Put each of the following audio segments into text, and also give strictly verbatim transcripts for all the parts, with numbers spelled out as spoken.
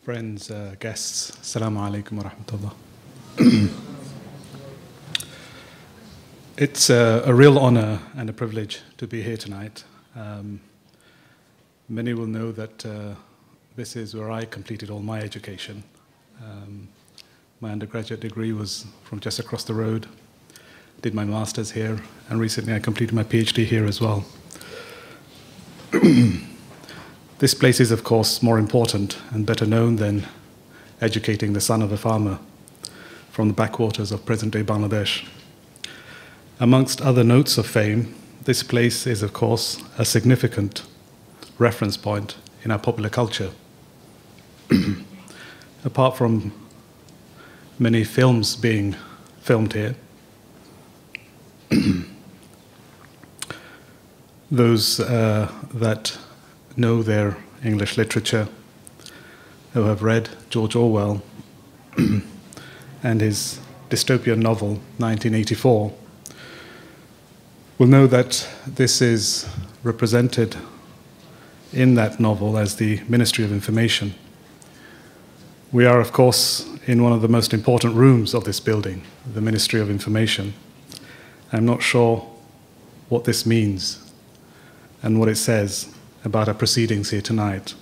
Friends, uh, guests, Assalamu alaikum wa rahmatullah. It's uh, a real honor and a privilege to be here tonight. Um, many will know that uh, this is where I completed all my education. Um, my undergraduate degree was from just across the road. Did my master's here, and recently I completed my PhD here as well. This place is, of course, more important and better known than educating the son of a farmer from the backwaters of present-day Bangladesh. Amongst other notes of fame, this place is, of course, a significant reference point in our popular culture. Apart from many films being filmed here, those uh, that know their English literature, who have read George Orwell and his dystopian novel, nineteen eighty-four, will know that this is represented in that novel as the Ministry of Information. We are, of course, in one of the most important rooms of this building, the Ministry of Information. I'm not sure what this means and what it says about our proceedings here tonight.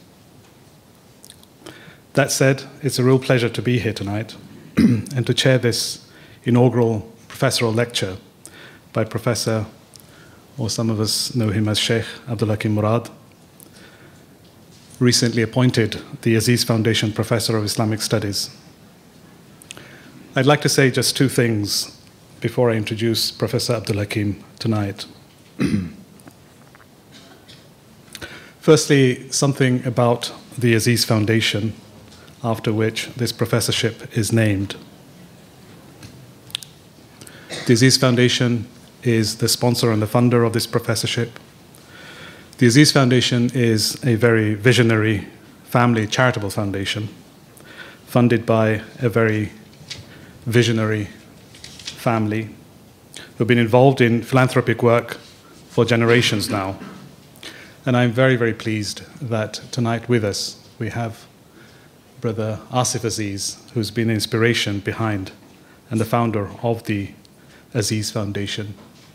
That said, it's a real pleasure to be here tonight and to chair this inaugural professorial lecture by Professor, or some of us know him as Sheikh Abdul Hakim Murad, recently appointed the Aziz Foundation Professor of Islamic Studies. I'd like to say just two things before I introduce Professor Abdul Hakim tonight. Firstly, something about the Aziz Foundation, after which this professorship is named. The Aziz Foundation is the sponsor and the funder of this professorship. The Aziz Foundation is a very visionary family charitable foundation, funded by a very visionary family who've been involved in philanthropic work for generations now. And I'm very, very pleased that tonight with us we have Brother Asif Aziz, who's been the inspiration behind and the founder of the Aziz Foundation.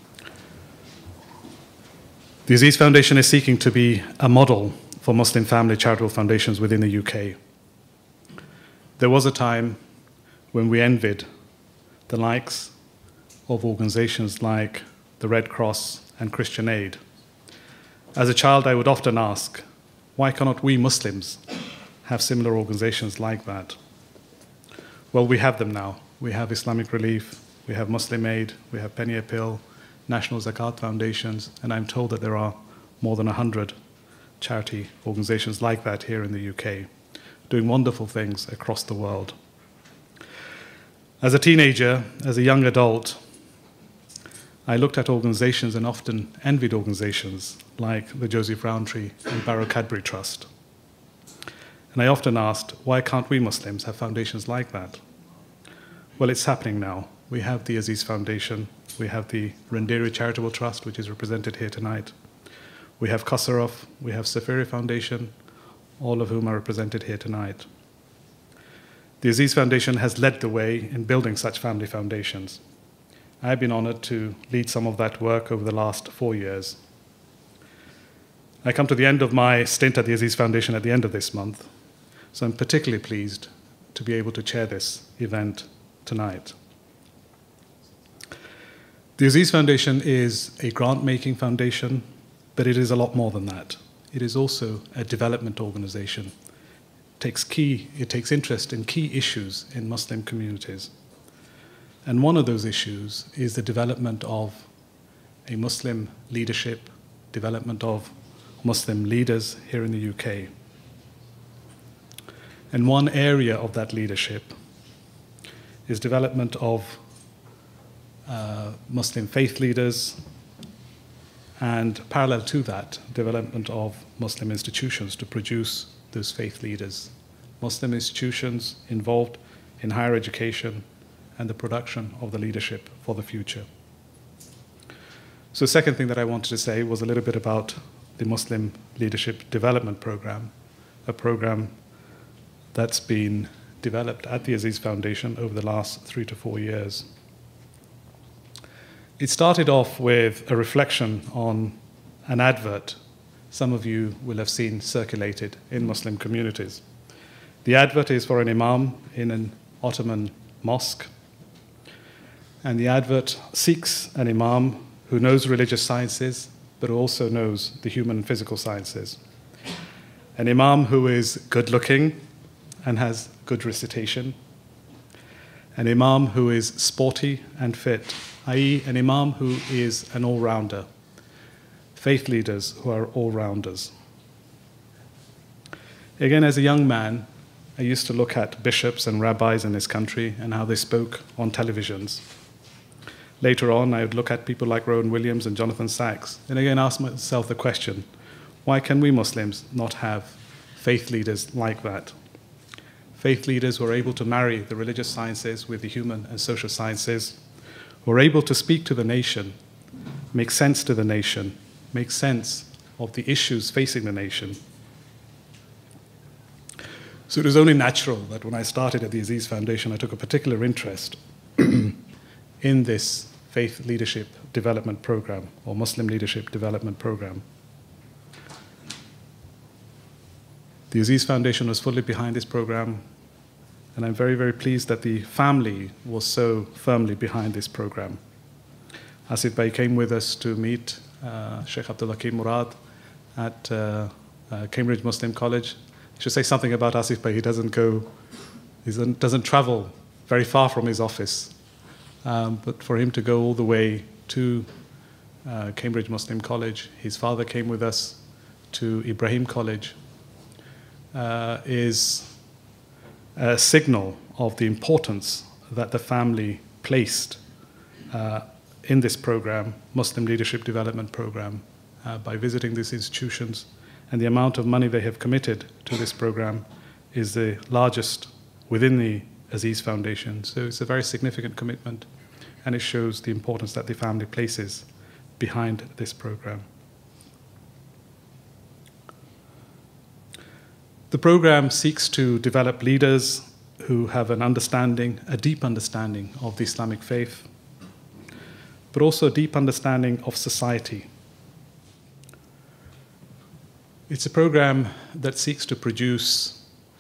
The Aziz Foundation is seeking to be a model for Muslim family charitable foundations within the U K. There was a time when we envied the likes of organizations like the Red Cross and Christian Aid. As a child, I would often ask, why cannot we Muslims have similar organizations like that? Well, we have them now. We have Islamic Relief, we have Muslim Aid, we have Penny a Pill, National Zakat Foundations, and I'm told that there are more than one hundred charity organizations like that here in the U K, doing wonderful things across the world. As a teenager, as a young adult, I looked at organizations and often envied organizations like the Joseph Rowntree and Barrow Cadbury Trust. And I often asked, why can't we Muslims have foundations like that? Well, it's happening now. We have the Aziz Foundation, we have the Rendiri Charitable Trust, which is represented here tonight. We have Kasarov, we have Safiri Foundation, all of whom are represented here tonight. The Aziz Foundation has led the way in building such family foundations. I've been honored to lead some of that work over the last four years. I come to the end of my stint at the Aziz Foundation at the end of this month, so I'm particularly pleased to be able to chair this event tonight. The Aziz Foundation is a grant-making foundation, but it is a lot more than that. It is also a development organization. It takes key, it takes interest in key issues in Muslim communities. And one of those issues is the development of a Muslim leadership, development of Muslim leaders here in the U K. And one area of that leadership is development of uh, Muslim faith leaders, and parallel to that, development of Muslim institutions to produce those faith leaders. Muslim institutions involved in higher education, and the production of the leadership for the future. So the second thing that I wanted to say was a little bit about the Muslim Leadership Development Program, a program that's been developed at the Aziz Foundation over the last three to four years. It started off with a reflection on an advert some of you will have seen circulated in Muslim communities. The advert is for an imam in an Ottoman mosque, and the advert seeks an imam who knows religious sciences, but also knows the human and physical sciences. An imam who is good-looking and has good recitation. An imam who is sporty and fit, that is an imam who is an all-rounder. Faith leaders who are all-rounders. Again, as a young man, I used to look at bishops and rabbis in this country and how they spoke on televisions. Later on, I would look at people like Rowan Williams and Jonathan Sachs, and again ask myself the question, why can we Muslims not have faith leaders like that? Faith leaders who are able to marry the religious sciences with the human and social sciences, who are able to speak to the nation, make sense to the nation, make sense of the issues facing the nation. So it was only natural that when I started at the Aziz Foundation, I took a particular interest in this faith leadership development program, or Muslim leadership development program. The Aziz Foundation was fully behind this program, and I'm very, very pleased that the family was so firmly behind this program. Asif Bhai came with us to meet uh, Sheikh Abdul Hakim Murad at uh, uh, Cambridge Muslim College. I should say something about Asif Bhai. He doesn't go, he doesn't, doesn't travel very far from his office. Um, but for him to go all the way to uh, Cambridge Muslim College, his father came with us to Ibrahim College, uh, is a signal of the importance that the family placed uh, in this program, Muslim Leadership Development Program, uh, by visiting these institutions. And the amount of money they have committed to this program is the largest within the Aziz Foundation. So it's a very significant commitment, and it shows the importance that the family places behind this program. The program seeks to develop leaders who have an understanding, a deep understanding of the Islamic faith, but also a deep understanding of society. It's a program that seeks to produce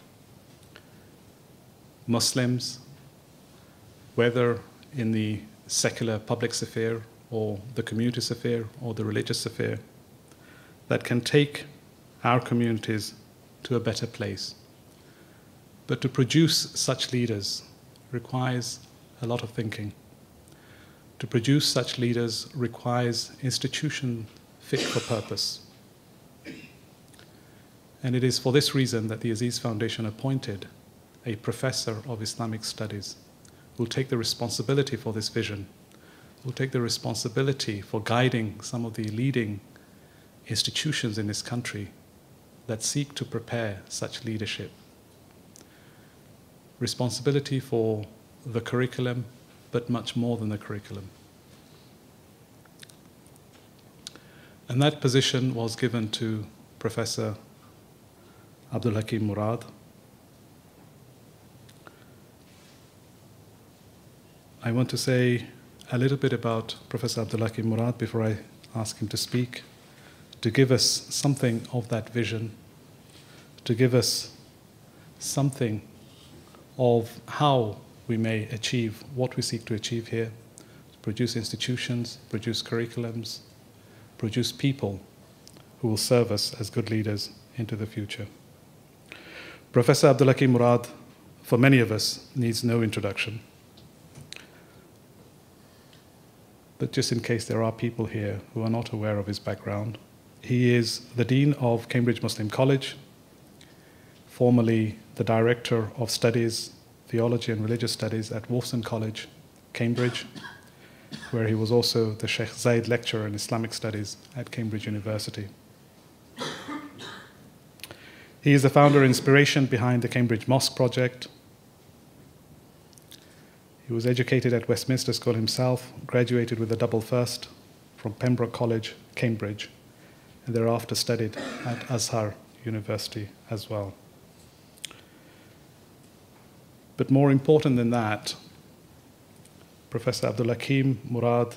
Muslims, whether in the secular public sphere or the community sphere or the religious sphere, that can take our communities to a better place. But to produce such leaders requires a lot of thinking. To produce such leaders requires institutions fit for purpose. And it is for this reason that the Aziz Foundation appointed a professor of Islamic studies who will take the responsibility for this vision, who will take the responsibility for guiding some of the leading institutions in this country that seek to prepare such leadership. Responsibility for the curriculum, but much more than the curriculum. And that position was given to Professor Abdul Hakim Murad. I want to say a little bit about Professor Abdul Hakim Murad before I ask him to speak, to give us something of that vision, to give us something of how we may achieve what we seek to achieve here, to produce institutions, produce curriculums, produce people who will serve us as good leaders into the future. Professor Abdul Hakim Murad, for many of us, needs no introduction. But just in case there are people here who are not aware of his background, he is the Dean of Cambridge Muslim College, formerly the Director of Studies, Theology and Religious Studies at Wolfson College, Cambridge, where he was also the Sheikh Zayed Lecturer in Islamic Studies at Cambridge University. He is the founder and inspiration behind the Cambridge Mosque Project. He was educated at Westminster School himself, graduated with a double first from Pembroke College, Cambridge, and thereafter studied at Azhar University as well. But more important than that, Professor Abdul Hakim Murad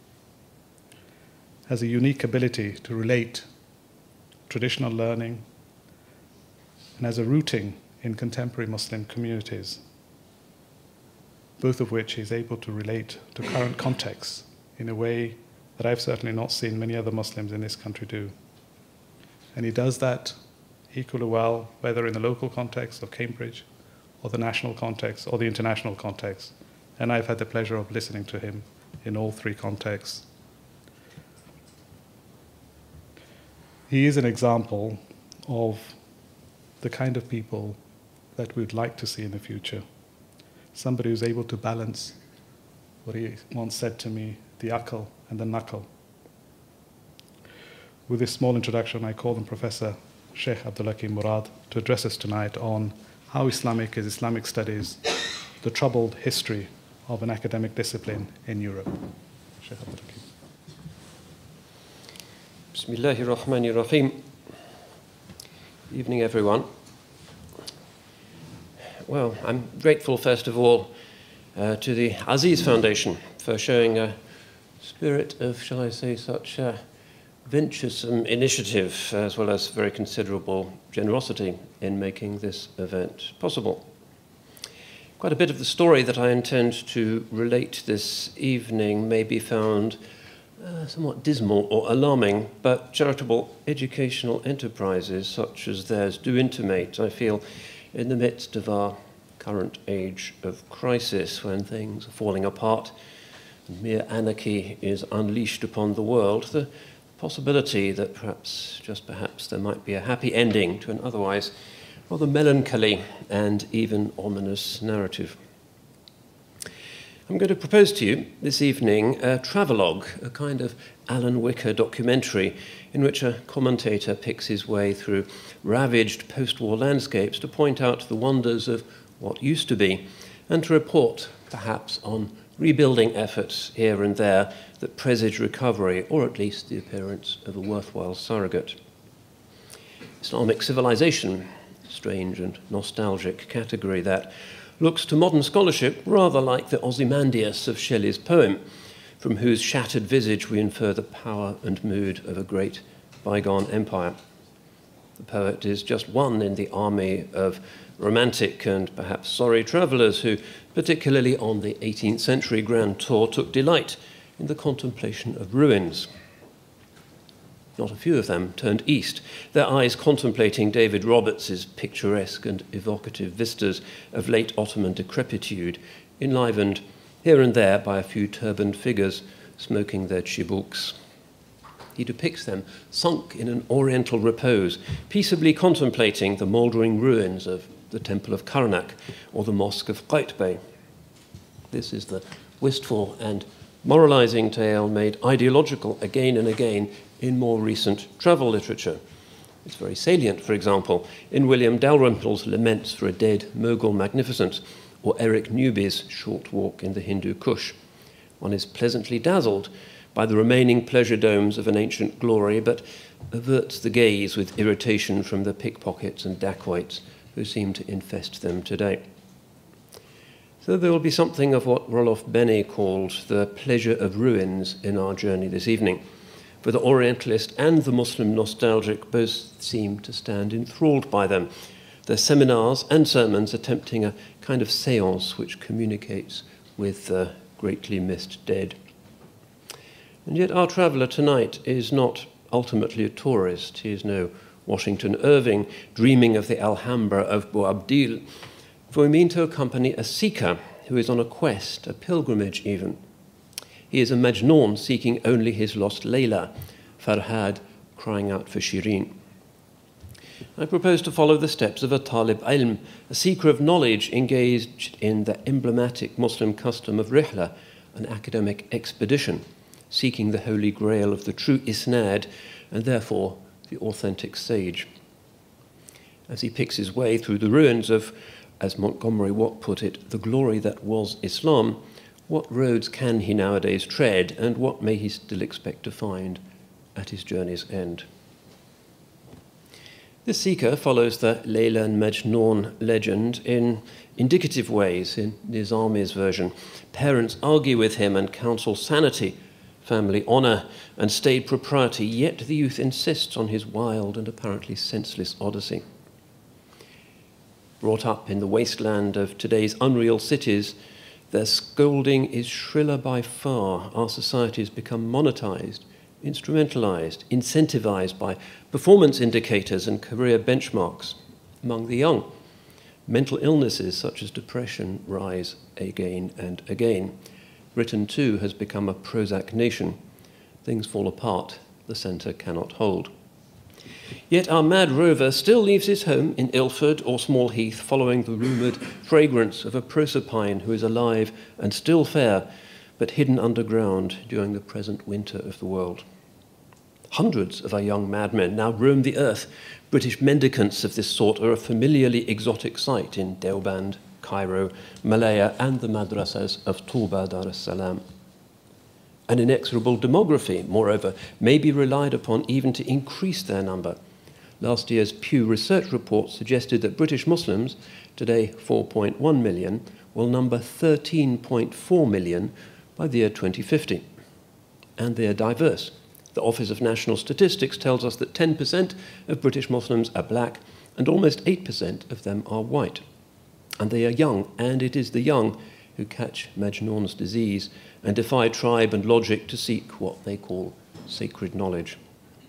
has a unique ability to relate traditional learning and has a rooting in contemporary Muslim communities, both of which he's able to relate to current contexts in a way that I've certainly not seen many other Muslims in this country do. And he does that equally well, whether in the local context of Cambridge, or the national context, or the international context. And I've had the pleasure of listening to him in all three contexts. He is an example of the kind of people that we'd like to see in the future. Somebody who's able to balance what he once said to me, the akal and the nakal. With this small introduction, I call on Professor Sheikh Abdul Hakim Murad to address us tonight on how Islamic is Islamic studies, the troubled history of an academic discipline in Europe. Sheikh Abdul Hakim. Bismillahir Rahmanir Rahim. Evening, everyone. Well, I'm grateful, first of all, uh, to the Aziz Foundation for showing a spirit of, shall I say, such a venturesome initiative, as well as very considerable generosity in making this event possible. Quite a bit of the story that I intend to relate this evening may be found uh, somewhat dismal or alarming, but charitable educational enterprises such as theirs do intimate, I feel, in the midst of our current age of crisis, when things are falling apart and mere anarchy is unleashed upon the world, the possibility that perhaps, just perhaps, there might be a happy ending to an otherwise rather melancholy and even ominous narrative. I'm going to propose to you this evening a travelogue, a kind of Alan Wicker documentary in which a commentator picks his way through ravaged post-war landscapes to point out the wonders of what used to be and to report, perhaps, on rebuilding efforts here and there that presage recovery, or at least the appearance of a worthwhile surrogate. Islamic civilization, strange and nostalgic category that looks to modern scholarship rather like the Ozymandias of Shelley's poem, from whose shattered visage we infer the power and mood of a great bygone empire. The poet is just one in the army of romantic and perhaps sorry travellers who, particularly on the eighteenth century grand tour, took delight in the contemplation of ruins. Not a few of them turned east, their eyes contemplating David Roberts's picturesque and evocative vistas of late Ottoman decrepitude, enlivened here and there by a few turbaned figures smoking their chibuks. He depicts them sunk in an oriental repose, peaceably contemplating the mouldering ruins of the Temple of Karnak or the Mosque of Qaitbay. This is the wistful and moralizing tale made ideological again and again in more recent travel literature. It's very salient, for example, in William Dalrymple's Laments for a Dead Mughal Magnificent, or Eric Newby's Short Walk in the Hindu Kush. One is pleasantly dazzled by the remaining pleasure domes of an ancient glory, but averts the gaze with irritation from the pickpockets and dacoits who seem to infest them today. So there will be something of what Roloff Beni called the pleasure of ruins in our journey this evening. For the Orientalist and the Muslim nostalgic both seem to stand enthralled by them, their seminars and sermons attempting a kind of seance which communicates with the greatly missed dead. And yet our traveller tonight is not ultimately a tourist. He is no Washington Irving dreaming of the Alhambra of Boabdil, for we mean to accompany a seeker who is on a quest, a pilgrimage even. He is a Majnun seeking only his lost Layla, Farhad crying out for Shirin. I propose to follow the steps of a Talib Ilm, a seeker of knowledge engaged in the emblematic Muslim custom of Rihla, an academic expedition, seeking the holy grail of the true Isnad and therefore the authentic sage. As he picks his way through the ruins of, as Montgomery Watt put it, the glory that was Islam, what roads can he nowadays tread, and what may he still expect to find at his journey's end? This Sikha follows the Layla and Majnun legend in indicative ways in Nizami's version. Parents argue with him and counsel sanity, family honour, and staid propriety, yet the youth insists on his wild and apparently senseless odyssey. Brought up in the wasteland of today's unreal cities, their scolding is shriller by far. Our societies become monetized, instrumentalized, incentivized by performance indicators and career benchmarks. Among the young, mental illnesses such as depression rise again and again. Britain, too, has become a Prozac nation. Things fall apart, the centre cannot hold. Yet our mad rover still leaves his home in Ilford or Small Heath, following the rumoured fragrance of a Proserpine who is alive and still fair, but hidden underground during the present winter of the world. Hundreds of our young madmen now roam the earth. British mendicants of this sort are a familiarly exotic sight in Deoband, Cairo, Malaya, and the madrasas of Touba, Dar es Salaam. An inexorable demography, moreover, may be relied upon even to increase their number. Last year's Pew Research report suggested that British Muslims, today four point one million, will number thirteen point four million by the year twenty fifty. And they are diverse. The Office of National Statistics tells us that ten percent of British Muslims are black and almost eight percent of them are white. And they are young, and it is the young who catch Majnun's disease and defy tribe and logic to seek what they call sacred knowledge.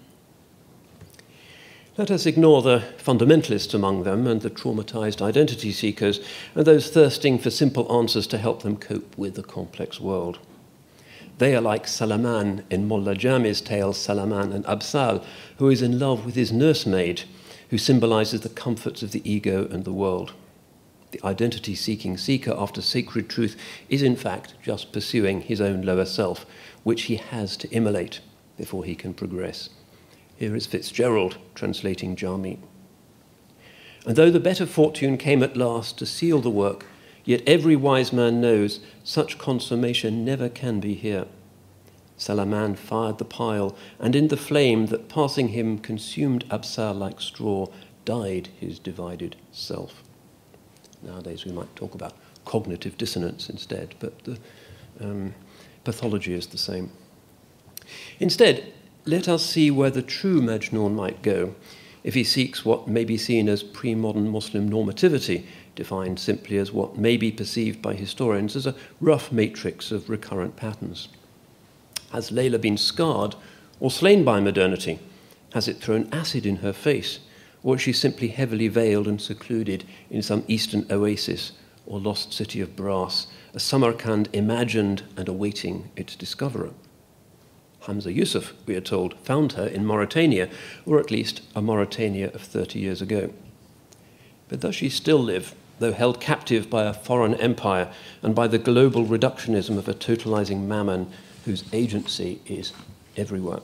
Let us ignore the fundamentalists among them and the traumatized identity seekers and those thirsting for simple answers to help them cope with the complex world. They are like Salaman in Mullah Jami's tale, Salaman and Absal, who is in love with his nursemaid, who symbolizes the comforts of the ego and the world. The identity-seeking seeker after sacred truth is in fact just pursuing his own lower self, which he has to immolate before he can progress. Here is Fitzgerald translating Jami. And though the better fortune came at last to seal the work, yet every wise man knows such consummation never can be here. Salaman fired the pile, and in the flame that passing him consumed Absal like straw, died his divided self. Nowadays we might talk about cognitive dissonance instead, but the um, pathology is the same. Instead, let us see where the true Majnun might go if he seeks what may be seen as pre-modern Muslim normativity, defined simply as what may be perceived by historians as a rough matrix of recurrent patterns. Has Layla been scarred or slain by modernity? Has it thrown acid in her face? Or is she simply heavily veiled and secluded in some eastern oasis or lost city of brass, a Samarkand imagined and awaiting its discoverer? Hamza Yusuf, we are told, found her in Mauritania, or at least a Mauritania of thirty years ago. But does she still live, though held captive by a foreign empire and by the global reductionism of a totalizing mammon whose agency is everywhere?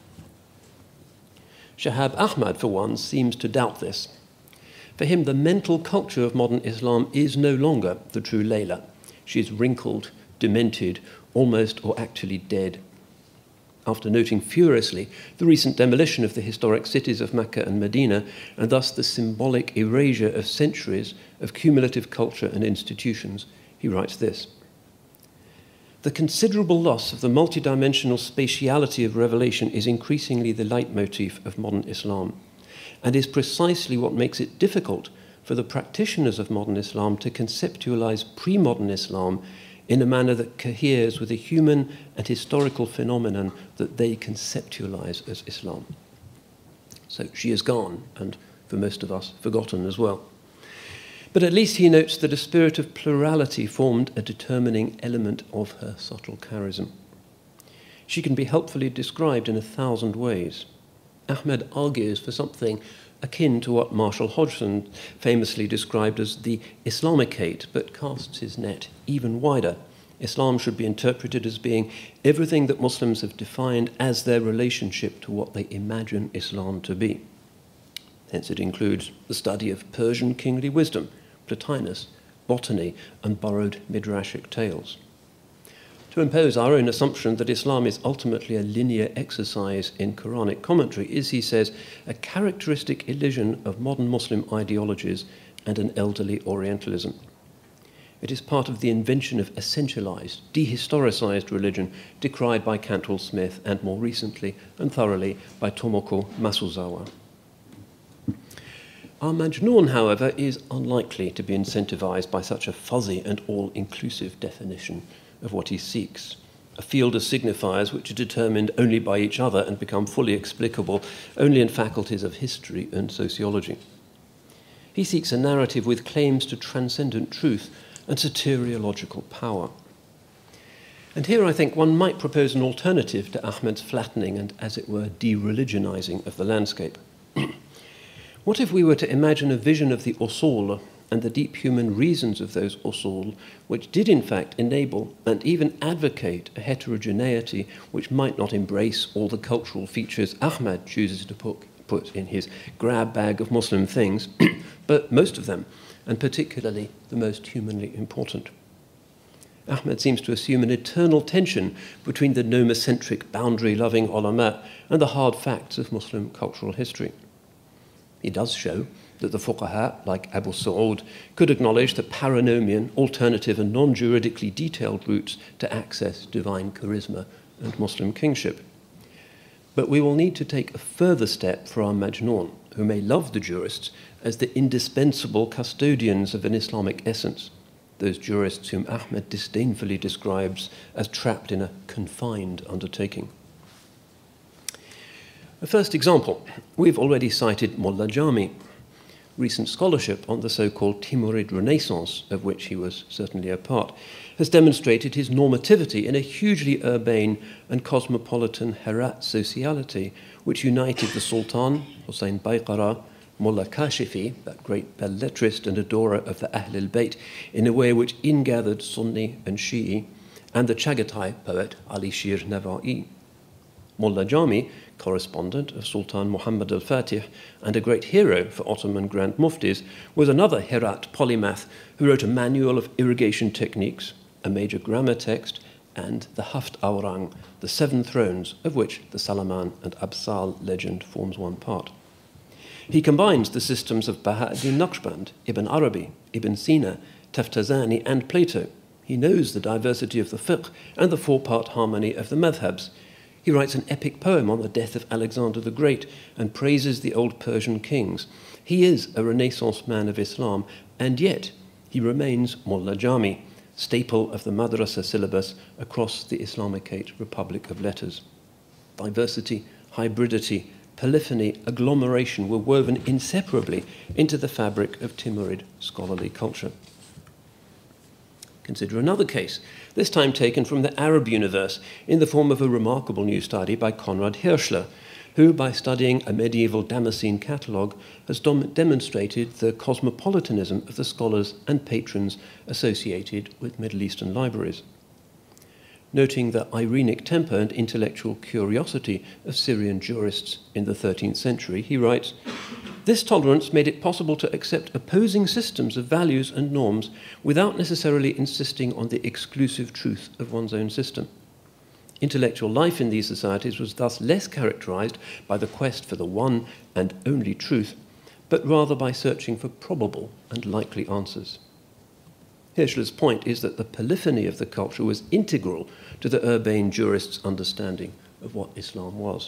Shahab Ahmad, for one, seems to doubt this. For him, the mental culture of modern Islam is no longer the true Layla. She is wrinkled, demented, almost or actually dead. After noting furiously the recent demolition of the historic cities of Mecca and Medina, and thus the symbolic erasure of centuries of cumulative culture and institutions, he writes this: "The considerable loss of the multidimensional spatiality of revelation is increasingly the leitmotif of modern Islam, and is precisely what makes it difficult for the practitioners of modern Islam to conceptualize pre-modern Islam in a manner that coheres with a human and historical phenomenon that they conceptualize as Islam." So she is gone, and for most of us, forgotten as well. But at least he notes that a spirit of plurality formed a determining element of her subtle charism. She can be helpfully described in a thousand ways. Ahmed argues for something akin to what Marshall Hodgson famously described as the Islamicate, but casts his net even wider. Islam should be interpreted as being everything that Muslims have defined as their relationship to what they imagine Islam to be. Hence it includes the study of Persian kingly wisdom, Plotinus, botany, and borrowed midrashic tales. to impose our own assumption that Islam is ultimately a linear exercise in Quranic commentary is, he says, a characteristic elision of modern Muslim ideologies and an elderly Orientalism. It is part of the invention of essentialized, dehistoricized religion decried by Cantwell Smith and more recently and thoroughly by Tomoko Masuzawa. Our Majnun, however, is unlikely to be incentivized by such a fuzzy and all-inclusive definition of what he seeks, a field of signifiers which are determined only by each other and become fully explicable only in faculties of history and sociology. He seeks a narrative with claims to transcendent truth and soteriological power. And here I think one might propose an alternative to Ahmed's flattening and, as it were, de-religionizing of the landscape. What if we were to imagine a vision of the usul and the deep human reasons of those usul, which did in fact enable and even advocate a heterogeneity which might not embrace all the cultural features Ahmed chooses to put, put in his grab bag of Muslim things, but most of them, and particularly the most humanly important. Ahmed seems to assume an eternal tension between the nomocentric, boundary-loving ulama and the hard facts of Muslim cultural history. He does show that the fuqaha, like Abu Sa'ud, could acknowledge the paranomian, alternative and non-juridically detailed routes to access divine charisma and Muslim kingship. But we will need to take a further step for our Majnun, who may love the jurists as the indispensable custodians of an Islamic essence, those jurists whom Ahmed disdainfully describes as trapped in a confined undertaking. A first example, we've already cited Mullah Jami. Recent scholarship on the so-called Timurid Renaissance, of which he was certainly a part, has demonstrated his normativity in a hugely urbane and cosmopolitan Herat sociality, which united the Sultan, Hussein Baiqara, Mullah Kashifi, that great belletrist and adorer of the Ahl al-Bayt, in a way which ingathered Sunni and Shi'i, and the Chagatai poet Ali Shir Nava'i. Mullah Jami, correspondent of Sultan Muhammad al-Fatih and a great hero for Ottoman Grand Muftis, was another Herat polymath who wrote a manual of irrigation techniques, a major grammar text, and the Haft Awrang, the seven thrones, of which the Salaman and Absal legend forms one part. He combines the systems of Baha'u'ddin Naqshband, Ibn Arabi, Ibn Sina, Taftazani, and Plato. He knows the diversity of the fiqh and the four-part harmony of the madhabs. He writes an epic poem on the death of Alexander the Great and praises the old Persian kings. He is a Renaissance man of Islam, and yet he remains Mullah Jami, staple of the madrasa syllabus across the Islamicate Republic of Letters. Diversity, hybridity, polyphony, agglomeration were woven inseparably into the fabric of Timurid scholarly culture. Consider another case, this time taken from the Arab universe in the form of a remarkable new study by Konrad Hirschler, who, by studying a medieval Damascene catalogue, has demonstrated the cosmopolitanism of the scholars and patrons associated with Middle Eastern libraries. Noting the Irenic temper and intellectual curiosity of Syrian jurists in the thirteenth century, he writes, "This tolerance made it possible to accept opposing systems of values and norms without necessarily insisting on the exclusive truth of one's own system. Intellectual life in these societies was thus less characterized by the quest for the one and only truth, but rather by searching for probable and likely answers." Hirschler's point is that the polyphony of the culture was integral to the urbane jurist's understanding of what Islam was.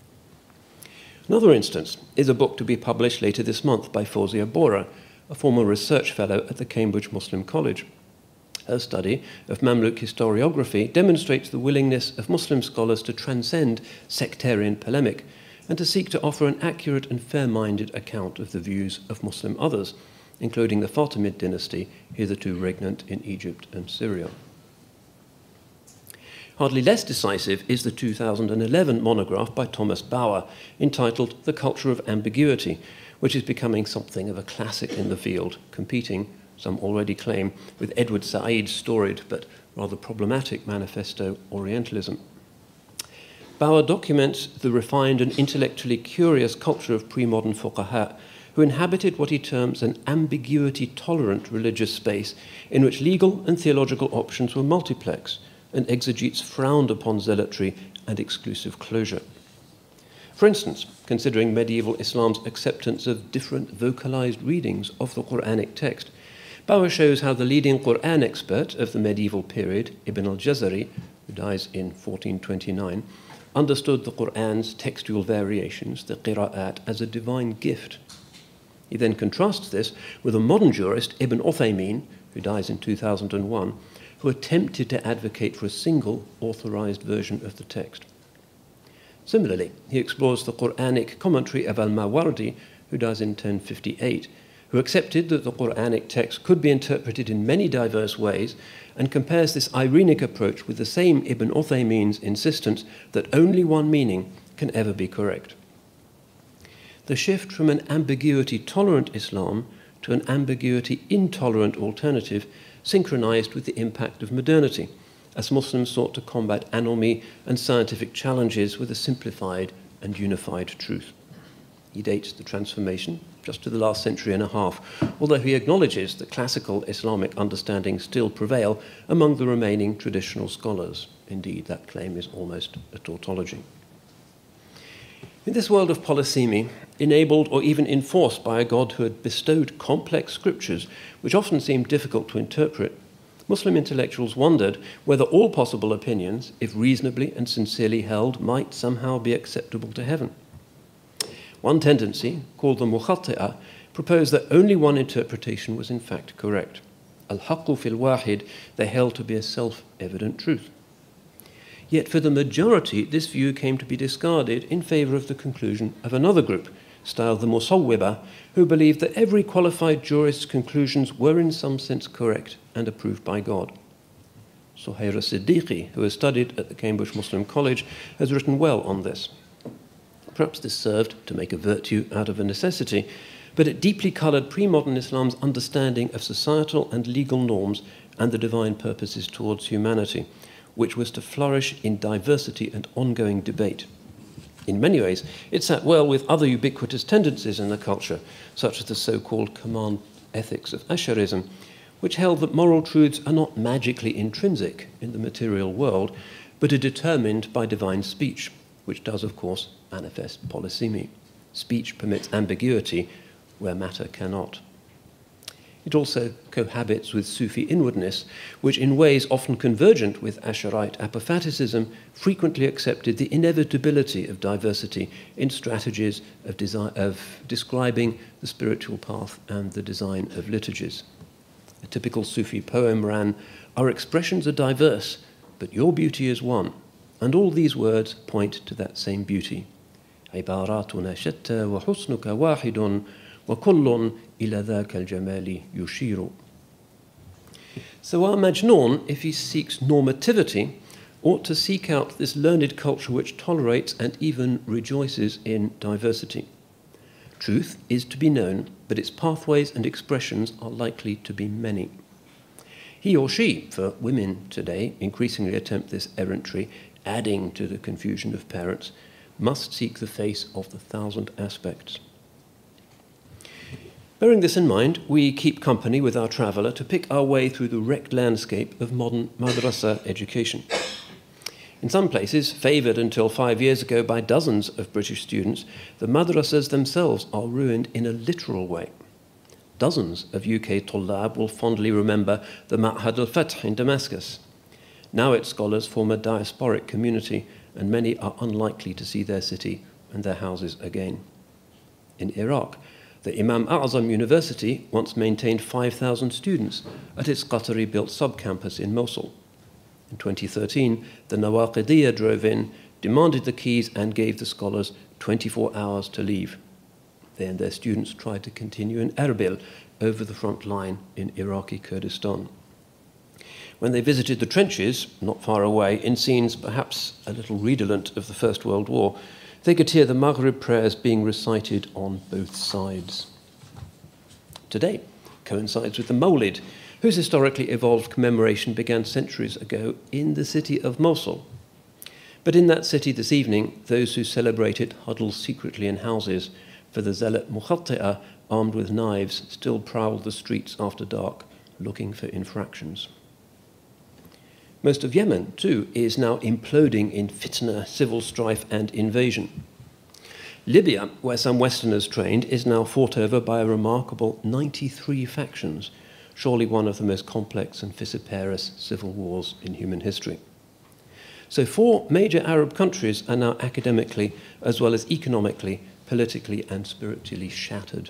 Another instance is a book to be published later this month by Fawzia Bora, a former research fellow at the Cambridge Muslim College. Her study of Mamluk historiography demonstrates the willingness of Muslim scholars to transcend sectarian polemic and to seek to offer an accurate and fair-minded account of the views of Muslim others, including the Fatimid dynasty, hitherto regnant in Egypt and Syria. Hardly less decisive is the two thousand eleven monograph by Thomas Bauer entitled The Culture of Ambiguity, which is becoming something of a classic in the field, competing, some already claim, with Edward Said's storied but rather problematic manifesto Orientalism. Bauer documents the refined and intellectually curious culture of pre-modern fuqaha, who inhabited what he terms an ambiguity-tolerant religious space in which legal and theological options were multiplex, and exegetes frowned upon zealotry and exclusive closure. For instance, considering medieval Islam's acceptance of different vocalized readings of the Quranic text, Bauer shows how the leading Quran expert of the medieval period, Ibn al-Jazari, who dies in fourteen twenty-nine, understood the Qur'an's textual variations, the qira'at, as a divine gift. He then contrasts this with a modern jurist, Ibn Uthaymin, who dies in two thousand one, who attempted to advocate for a single authorized version of the text. Similarly, he explores the Quranic commentary of al-Mawardi, who dies in ten fifty-eight, who accepted that the Quranic text could be interpreted in many diverse ways, and compares this Irenic approach with the same Ibn Uthaymin's insistence that only one meaning can ever be correct. The shift from an ambiguity-tolerant Islam to an ambiguity-intolerant alternative synchronized with the impact of modernity, as Muslims sought to combat anomie and scientific challenges with a simplified and unified truth. He dates the transformation just to the last century and a half, although he acknowledges that classical Islamic understandings still prevail among the remaining traditional scholars. Indeed, that claim is almost a tautology. In this world of polysemy, enabled or even enforced by a God who had bestowed complex scriptures, which often seemed difficult to interpret, Muslim intellectuals wondered whether all possible opinions, if reasonably and sincerely held, might somehow be acceptable to heaven. One tendency, called the Mukhatti'ah, proposed that only one interpretation was in fact correct. Al-Haqqu fil Wahid they held to be a self-evident truth. Yet for the majority, this view came to be discarded in favor of the conclusion of another group, styled the Musawwibah, who believed that every qualified jurist's conclusions were in some sense correct and approved by God. Suhair Siddiqui, who has studied at the Cambridge Muslim College, has written well on this. Perhaps this served to make a virtue out of a necessity, but it deeply coloured pre-modern Islam's understanding of societal and legal norms and the divine purposes towards humanity, which was to flourish in diversity and ongoing debate. In many ways, it sat well with other ubiquitous tendencies in the culture, such as the so-called command ethics of Asharism, which held that moral truths are not magically intrinsic in the material world, but are determined by divine speech, which does, of course, manifest polysemy. Speech permits ambiguity where matter cannot. It also cohabits with Sufi inwardness, which in ways often convergent with Asharite apophaticism frequently accepted the inevitability of diversity in strategies of, desi- of describing the spiritual path and the design of liturgies. A typical Sufi poem ran, "Our expressions are diverse, but your beauty is one." And all these words point to that same beauty. عباراتنا شتى وحسنك واحد وكل إلى ذاك الجمال يشير. So our Majnun, if he seeks normativity, ought to seek out this learned culture which tolerates and even rejoices in diversity. Truth is to be known, but its pathways and expressions are likely to be many. He or she, for women today, increasingly attempt this errantry, adding to the confusion of parents, must seek the face of the thousand aspects. Bearing this in mind, we keep company with our traveller to pick our way through the wrecked landscape of modern madrasa education. In some places, favoured until five years ago by dozens of British students, the madrasas themselves are ruined in a literal way. Dozens of U K tullab will fondly remember the Ma'had al-Fath in Damascus. Now its scholars form a diasporic community, and many are unlikely to see their city and their houses again. In Iraq, the Imam A'zam University once maintained five thousand students at its Qatari-built sub-campus in Mosul. In twenty thirteen, the Nawaqidiyya drove in, demanded the keys, and gave the scholars twenty-four hours to leave. They and their students tried to continue in Erbil, over the front line in Iraqi Kurdistan. When they visited the trenches, not far away, in scenes perhaps a little redolent of the First World War, they could hear the Maghrib prayers being recited on both sides. Today coincides with the Mawlid, whose historically evolved commemoration began centuries ago in the city of Mosul. But in that city this evening, those who celebrate it huddle secretly in houses, for the zealot Mukhatti'ah, armed with knives, still prowl the streets after dark, looking for infractions. Most of Yemen, too, is now imploding in fitna, civil strife, and invasion. Libya, where some Westerners trained, is now fought over by a remarkable ninety-three factions, surely one of the most complex and vociferous civil wars in human history. So four major Arab countries are now academically, as well as economically, politically, and spiritually shattered.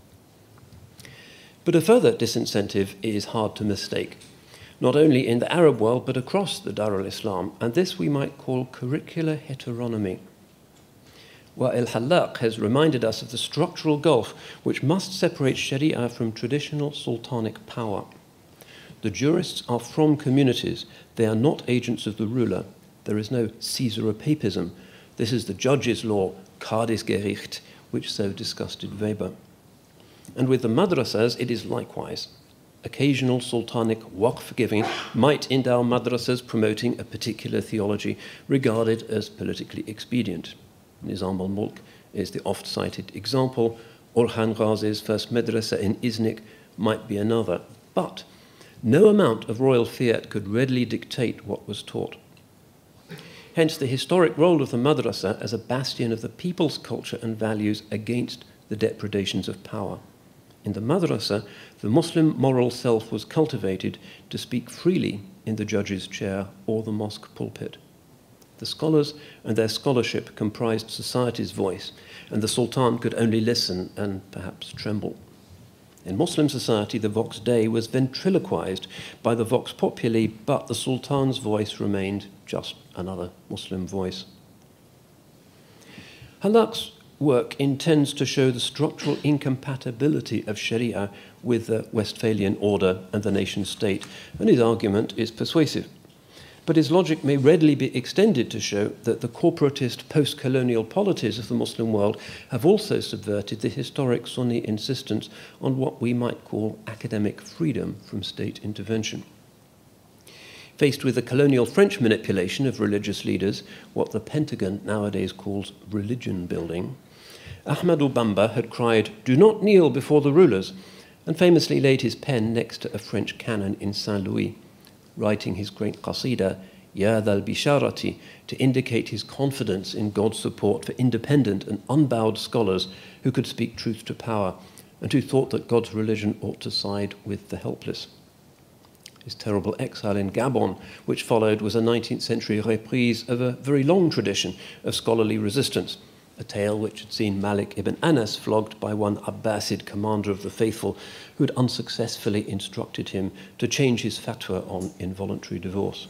But a further disincentive is hard to mistake, not only in the Arab world, but across the Dar al-Islam, and this we might call curricular heteronomy. Wa'il Hallaq has reminded us of the structural gulf which must separate Sharia from traditional sultanic power. The jurists are from communities. They are not agents of the ruler. There is no Caesaropapism. This is the judge's law, Kadisgericht, which so disgusted Weber. And with the madrasas, it is likewise. Occasional sultanic waqf giving might endow madrasas promoting a particular theology regarded as politically expedient. Nizam al-Mulk is the oft-cited example. Orhan Ghazi's first madrasa in Iznik might be another. But no amount of royal fiat could readily dictate what was taught. Hence the historic role of the madrasa as a bastion of the people's culture and values against the depredations of power. In the madrasa, the Muslim moral self was cultivated to speak freely in the judge's chair or the mosque pulpit. The scholars and their scholarship comprised society's voice, and the sultan could only listen and perhaps tremble. In Muslim society, the vox dei was ventriloquized by the vox populi, but the sultan's voice remained just another Muslim voice. Hallaq's work intends to show the structural incompatibility of Sharia with the Westphalian order and the nation-state, and his argument is persuasive. But his logic may readily be extended to show that the corporatist post-colonial polities of the Muslim world have also subverted the historic Sunni insistence on what we might call academic freedom from state intervention. Faced with the colonial French manipulation of religious leaders, what the Pentagon nowadays calls religion building, Ahmadou Bamba had cried, "Do not kneel before the rulers," and famously laid his pen next to a French cannon in Saint-Louis, writing his great qasida, Ya Dhal Bisharati, to indicate his confidence in God's support for independent and unbowed scholars who could speak truth to power and who thought that God's religion ought to side with the helpless. His terrible exile in Gabon, which followed, was a nineteenth century reprise of a very long tradition of scholarly resistance, a tale which had seen Malik ibn Anas flogged by one Abbasid commander of the faithful who had unsuccessfully instructed him to change his fatwa on involuntary divorce.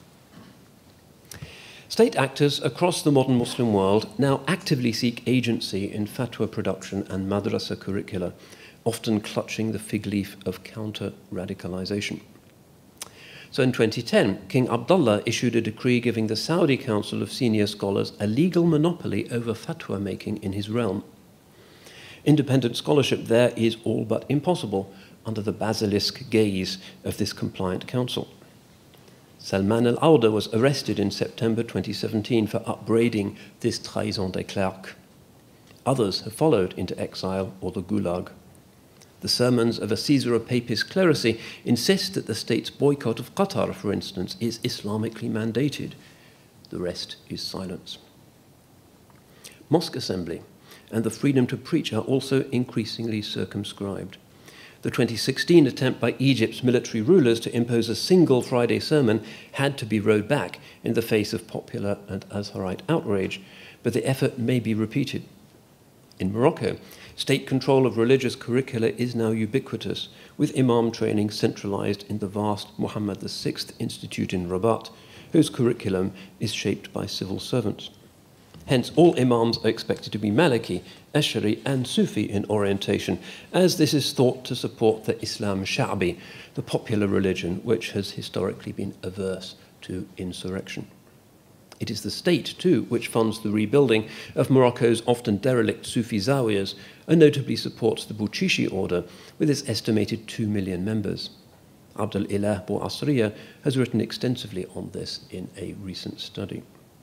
State actors across the modern Muslim world now actively seek agency in fatwa production and madrasa curricula, often clutching the fig leaf of counter-radicalization. So in twenty ten, King Abdullah issued a decree giving the Saudi Council of Senior Scholars a legal monopoly over fatwa making in his realm. Independent scholarship there is all but impossible under the basilisk gaze of this compliant council. Salman al-Auda was arrested in September twenty seventeen for upbraiding this trahison des clercs. Others have followed into exile or the Gulag. The sermons of a Caesar-Papist clerisy insist that the state's boycott of Qatar, for instance, is Islamically mandated. The rest is silence. Mosque assembly and the freedom to preach are also increasingly circumscribed. The twenty sixteen attempt by Egypt's military rulers to impose a single Friday sermon had to be rowed back in the face of popular and Azharite outrage, but the effort may be repeated. In Morocco, state control of religious curricula is now ubiquitous, with imam training centralized in the vast Muhammad the sixth Institute in Rabat, whose curriculum is shaped by civil servants. Hence, all imams are expected to be Maliki, Ash'ari, and Sufi in orientation, as this is thought to support the Islam Sha'bi, the popular religion which has historically been averse to insurrection. It is the state, too, which funds the rebuilding of Morocco's often derelict Sufi zawiyas and notably supports the Bouchichi order with its estimated two million members. Abdel Ilah Bouasriya has written extensively on this in a recent study.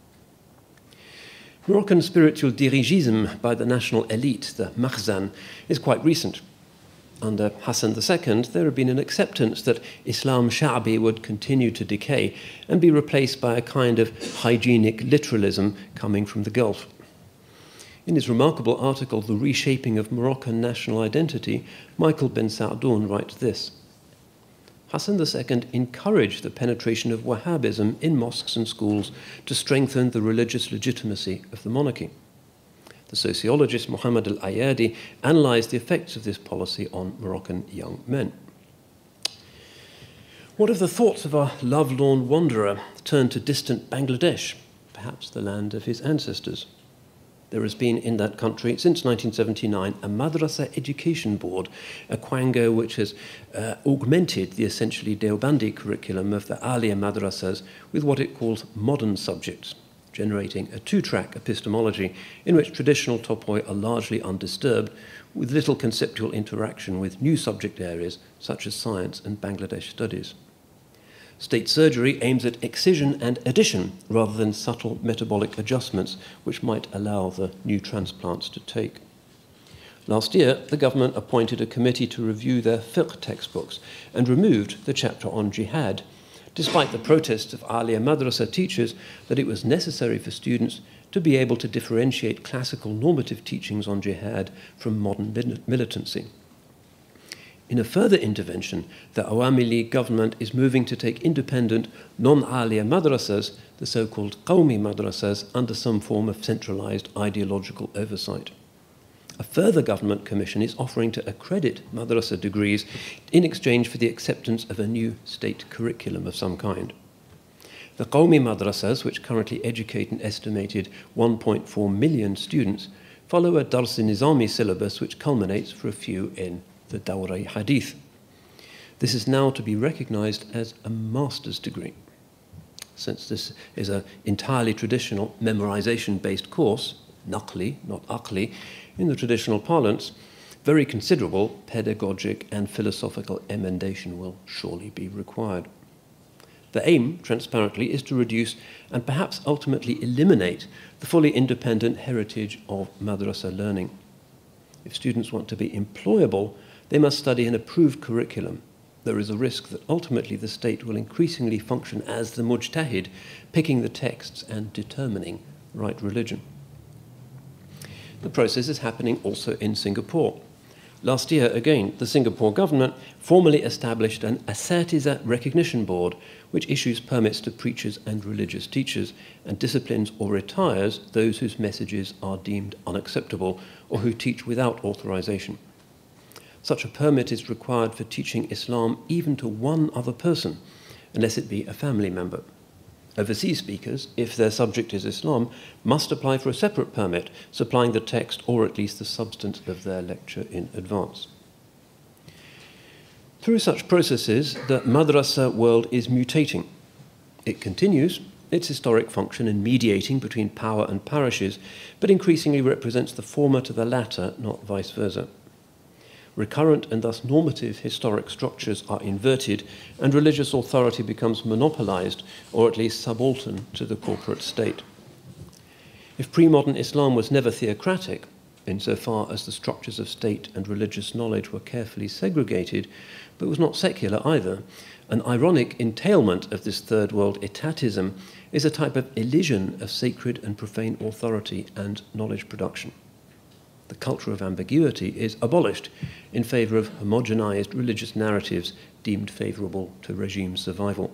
Moroccan spiritual dirigism by the national elite, the Makhzan, is quite recent. under Hassan the Second, there had been an acceptance that Islam Sha'bi would continue to decay and be replaced by a kind of hygienic literalism coming from the Gulf. In his remarkable article, The Reshaping of Moroccan National Identity, Michael Ben Saadun writes this: Hassan the Second encouraged the penetration of Wahhabism in mosques and schools to strengthen the religious legitimacy of the monarchy. The sociologist Muhammad al-Ayadi analysed the effects of this policy on Moroccan young men. What of the thoughts of our love-lorn wanderer turned to distant Bangladesh, perhaps the land of his ancestors? There has been in that country since nineteen seventy-nine a Madrasa Education Board, a quango which has uh, augmented the essentially Deobandi curriculum of the Aliyah Madrasas with what it calls modern subjects, generating a two-track epistemology in which traditional topoi are largely undisturbed, with little conceptual interaction with new subject areas such as science and Bangladesh studies. State surgery aims at excision and addition rather than subtle metabolic adjustments which might allow the new transplants to take. Last year, the government appointed a committee to review their fiqh textbooks and removed the chapter on jihad, despite the protests of Aliyah Madrasa teachers that it was necessary for students to be able to differentiate classical normative teachings on jihad from modern militancy. In a further intervention, the Awami League government is moving to take independent, non-Aliyah madrasas, the so-called Qawmi madrasas, under some form of centralized ideological oversight. A further government commission is offering to accredit madrasa degrees in exchange for the acceptance of a new state curriculum of some kind. The Qawmi madrasas, which currently educate an estimated one point four million students, follow a Dars-i-Nizami syllabus which culminates for a few in the Dawra Hadith. This is now to be recognized as a master's degree. Since this is an entirely traditional memorization-based course, naqli, not aqli, in the traditional parlance, very considerable pedagogic and philosophical emendation will surely be required. The aim, transparently, is to reduce and perhaps ultimately eliminate the fully independent heritage of madrasa learning. If students want to be employable, they must study an approved curriculum. There is a risk that ultimately the state will increasingly function as the mujtahid, picking the texts and determining right religion. The process is happening also in Singapore. Last year, again, the Singapore government formally established an Asatiza Recognition Board, which issues permits to preachers and religious teachers and disciplines or retires those whose messages are deemed unacceptable or who teach without authorization. Such a permit is required for teaching Islam even to one other person, unless it be a family member. Overseas speakers, if their subject is Islam, must apply for a separate permit, supplying the text or at least the substance of their lecture in advance. Through such processes, the madrasa world is mutating. It continues its historic function in mediating between power and parishes, but increasingly represents the former to the latter, not vice versa. Recurrent and thus normative historic structures are inverted, and religious authority becomes monopolized, or at least subaltern to the corporate state. If pre-modern Islam was never theocratic, insofar as the structures of state and religious knowledge were carefully segregated, but was not secular either, an ironic entailment of this third world etatism is a type of elision of sacred and profane authority and knowledge production. The culture of ambiguity is abolished in favor of homogenized religious narratives deemed favorable to regime survival.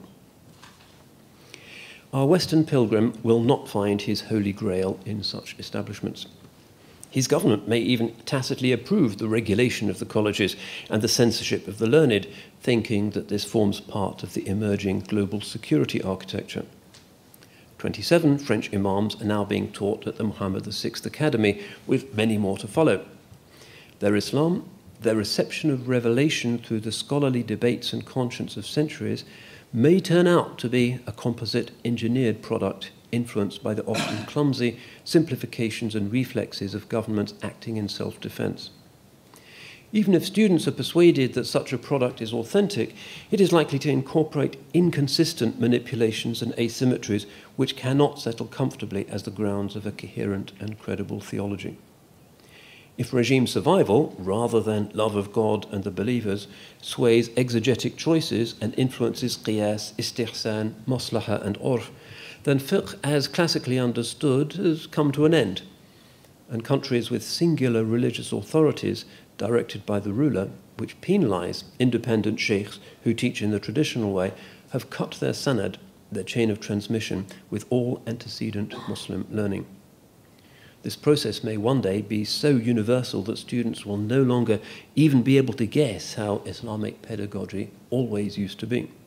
Our Western pilgrim will not find his holy grail in such establishments. His government may even tacitly approve the regulation of the colleges and the censorship of the learned, thinking that this forms part of the emerging global security architecture. twenty-seven French imams are now being taught at the Muhammad the Sixth Academy, with many more to follow. Their Islam, their reception of revelation through the scholarly debates and conscience of centuries, may turn out to be a composite engineered product influenced by the often clumsy simplifications and reflexes of governments acting in self-defense. Even if students are persuaded that such a product is authentic, it is likely to incorporate inconsistent manipulations and asymmetries which cannot settle comfortably as the grounds of a coherent and credible theology. if regime survival, rather than love of God and the believers, sways exegetic choices and influences qiyas, istihsan, maslaha and urf, then fiqh, as classically understood, has come to an end. And countries with singular religious authorities directed by the ruler, which penalize independent sheikhs who teach in the traditional way, have cut their sanad, their chain of transmission, with all antecedent Muslim learning. This process may one day be so universal that students will no longer even be able to guess how Islamic pedagogy always used to be.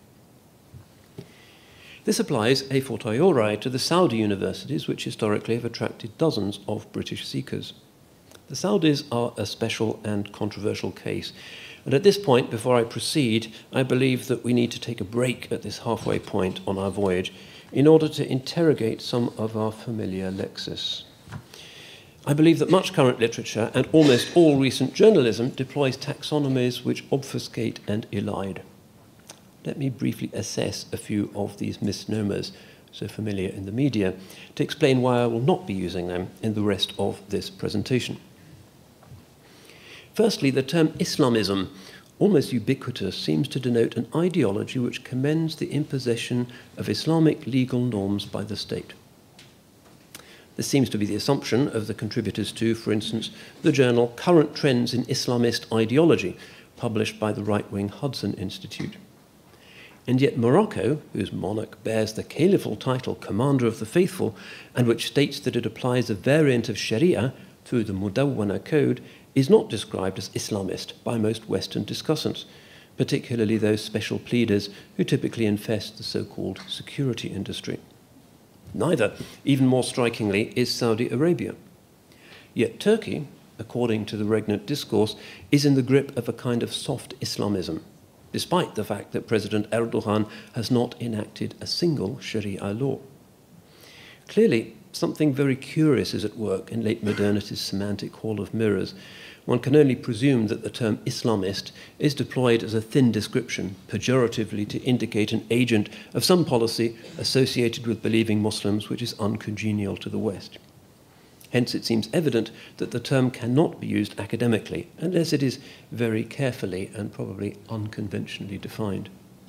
This applies a fortiori to the Saudi universities, which historically have attracted dozens of British seekers. The Saudis are a special and controversial case, and at this point, before I proceed, I believe that we need to take a break at this halfway point on our voyage in order to interrogate some of our familiar lexis. I believe that much current literature and almost all recent journalism deploys taxonomies which obfuscate and elide. Let me briefly assess a few of these misnomers, so familiar in the media, to explain why I will not be using them in the rest of this presentation. Firstly, the term Islamism, almost ubiquitous, seems to denote an ideology which commends the imposition of Islamic legal norms by the state. This seems to be the assumption of the contributors to, for instance, the journal Current Trends in Islamist Ideology, published by the right-wing Hudson Institute. And yet Morocco, whose monarch bears the caliphal title Commander of the Faithful, and which states that it applies a variant of Sharia through the Mudawwana Code, is not described as Islamist by most Western discussants, particularly those special pleaders who typically infest the so-called security industry. Neither, even more strikingly, is Saudi Arabia. Yet Turkey, according to the regnant discourse, is in the grip of a kind of soft Islamism, despite the fact that President Erdogan has not enacted a single Sharia law. Clearly, something very curious is at work in late modernity's semantic hall of mirrors. One can only presume that the term Islamist is deployed as a thin description, pejoratively to indicate an agent of some policy associated with believing Muslims which is uncongenial to the West. Hence, it seems evident that the term cannot be used academically unless it is very carefully and probably unconventionally defined.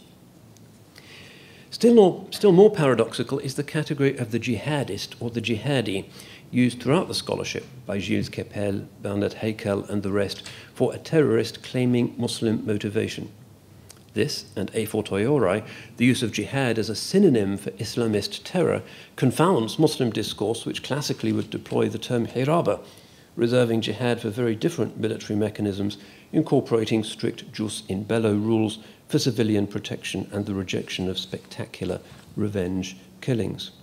Still more, still more paradoxical is the category of the jihadist or the jihadi, used throughout the scholarship by Gilles Kepel, Bernard Haeckel, and the rest for a terrorist claiming Muslim motivation. This, and a fortiori, the use of jihad as a synonym for Islamist terror, confounds Muslim discourse which classically would deploy the term hiraba, reserving jihad for very different military mechanisms, incorporating strict jus in bello rules for civilian protection and the rejection of spectacular revenge killings.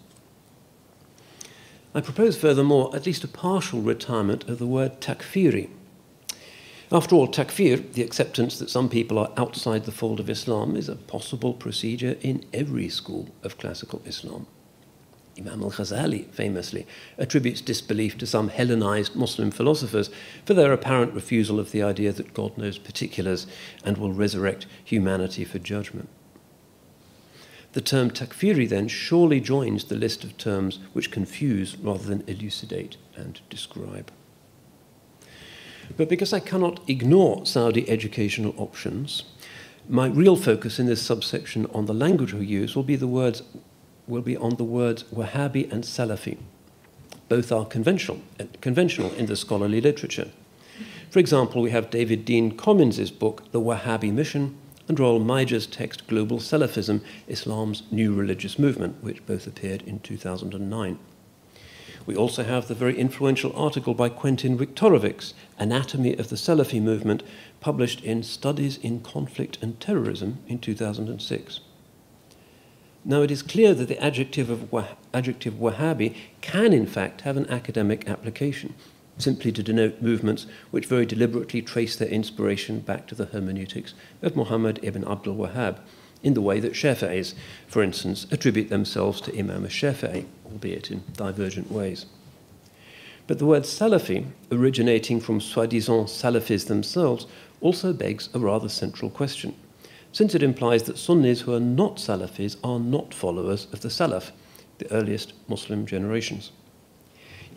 I propose, furthermore, at least a partial retirement of the word takfiri. After all, takfir, the acceptance that some people are outside the fold of Islam, is a possible procedure in every school of classical Islam. Imam al-Ghazali famously attributes disbelief to some Hellenized Muslim philosophers for their apparent refusal of the idea that God knows particulars and will resurrect humanity for judgment. The term takfiri, then, surely joins the list of terms which confuse rather than elucidate and describe. But because I cannot ignore Saudi educational options, my real focus in this subsection on the language we use will be the words will be on the words Wahhabi and Salafi. Both are conventional, conventional in the scholarly literature. For example, we have David Dean Commins's book, The Wahhabi Mission, and Roel Meijer's text, Global Salafism, Islam's New Religious Movement, which both appeared in two thousand nine. We also have the very influential article by Quentin Wiktorovics, Anatomy of the Salafi Movement, published in Studies in Conflict and Terrorism in two thousand six. Now, it is clear that the adjective, of wah adjective Wahhabi can, in fact, have an academic application, simply to denote movements which very deliberately trace their inspiration back to the hermeneutics of Muhammad ibn Abdul Wahhab, in the way that Shafi'is, for instance, attribute themselves to Imam al-Shafi'i, albeit in divergent ways. But the word Salafi, originating from soi-disant Salafis themselves, also begs a rather central question, since it implies that Sunnis who are not Salafis are not followers of the Salaf, the earliest Muslim generations.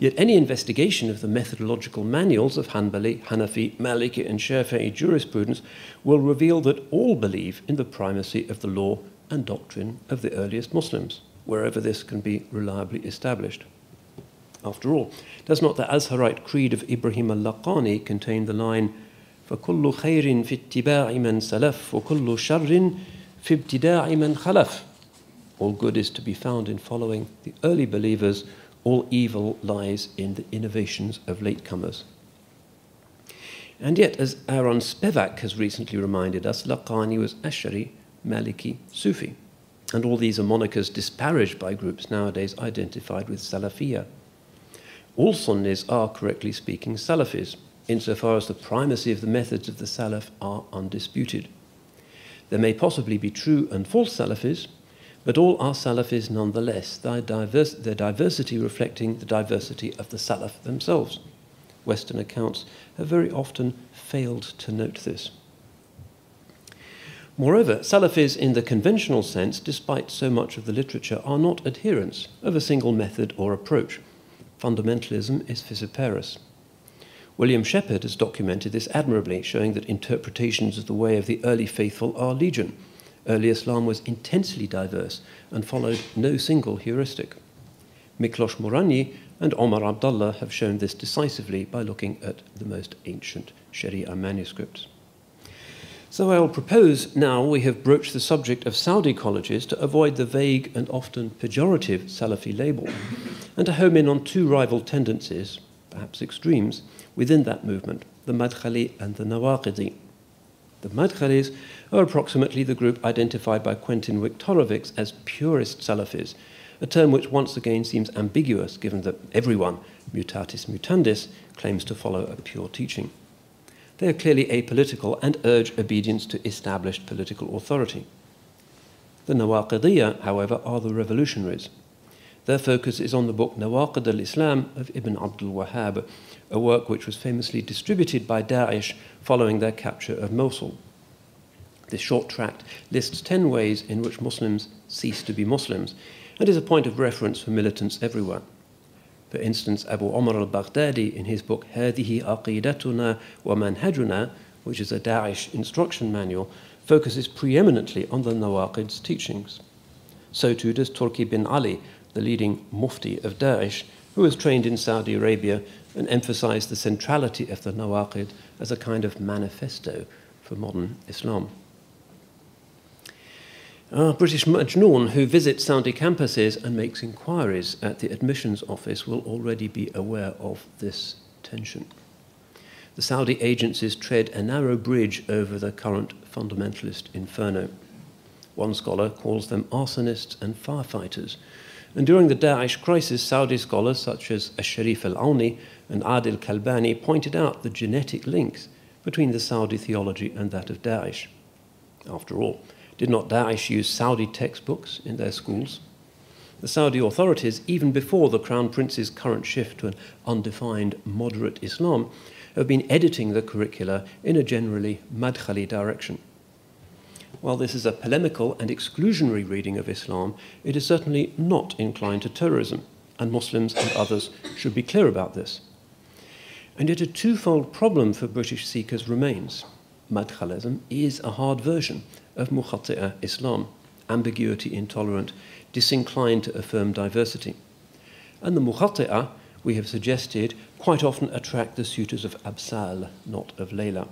Yet any investigation of the methodological manuals of Hanbali, Hanafi, Maliki and Shafi'i jurisprudence will reveal that all believe in the primacy of the law and doctrine of the earliest Muslims, wherever this can be reliably established. After all, does not the Azharite creed of Ibrahim al-Laqani contain the line, فَكُلُّ خَيْرٍ فِي اتِّبَاعِ مَنْ سَلَفْ وَكُلُّ شَرٍ فِي ابْتِدَاعِ مَنْ خَلَفْ? All good is to be found in following the early believers, all evil lies in the innovations of latecomers. And yet, as Aaron Spevak has recently reminded us, Laqani was Ash'ari, Maliki, Sufi. And all these are monikers disparaged by groups nowadays identified with Salafiyya. All Sunnis are, correctly speaking, Salafis, insofar as the primacy of the methods of the Salaf are undisputed. There may possibly be true and false Salafis, but all are Salafis nonetheless, their, diverse, their diversity reflecting the diversity of the Salaf themselves. Western accounts have very often failed to note this. Moreover, Salafis in the conventional sense, despite so much of the literature, are not adherents of a single method or approach. Fundamentalism is vociferous. William Shepherd has documented this admirably, showing that interpretations of the way of the early faithful are legion. Early Islam was intensely diverse and followed no single heuristic. Miklos Mourani and Omar Abdullah have shown this decisively by looking at the most ancient Sharia manuscripts. So I will propose now we have broached the subject of Saudi colleges to avoid the vague and often pejorative Salafi label, and to home in on two rival tendencies, perhaps extremes, within that movement, the Madkhali and the Nawaqidi. The Madkhalis are approximately the group identified by Quentin Wiktorovics as purist Salafis, a term which once again seems ambiguous given that everyone, mutatis mutandis, claims to follow a pure teaching. They are clearly apolitical and urge obedience to established political authority. The Nawaqidiyya, however, are the revolutionaries. Their focus is on the book Nawaqid al-Islam of Ibn Abdul Wahhab, a work which was famously distributed by Daesh following their capture of Mosul. This short tract lists ten ways in which Muslims cease to be Muslims and is a point of reference for militants everywhere. For instance, Abu Omar al-Baghdadi, in his book هَذِهِ أَقِيدَتُنَا وَمَنْهَجُنَا, which is a Daesh instruction manual, focuses preeminently on the Nawaqid's teachings. So too does Turki bin Ali, the leading mufti of Daesh, who was trained in Saudi Arabia and emphasized the centrality of the Nawaqid as a kind of manifesto for modern Islam. Our British Majnoon, who visits Saudi campuses and makes inquiries at the admissions office, will already be aware of this tension. The Saudi agencies tread a narrow bridge over the current fundamentalist inferno. One scholar calls them arsonists and firefighters, and during the Daesh crisis, Saudi scholars such as Al-Sharif al-Auni and Adil Kalbani pointed out the genetic links between the Saudi theology and that of Daesh. After all, did not Daesh use Saudi textbooks in their schools? The Saudi authorities, even before the Crown Prince's current shift to an undefined moderate Islam, have been editing the curricula in a generally Madkhali direction. While this is a polemical and exclusionary reading of Islam, it is certainly not inclined to terrorism, and Muslims and others should be clear about this. And yet a twofold problem for British seekers remains. Madkhalism is a hard version of Mukhati'ah Islam, ambiguity intolerant, disinclined to affirm diversity. And the Mukhati'ah, we have suggested, quite often attract the suitors of Absal, not of Layla.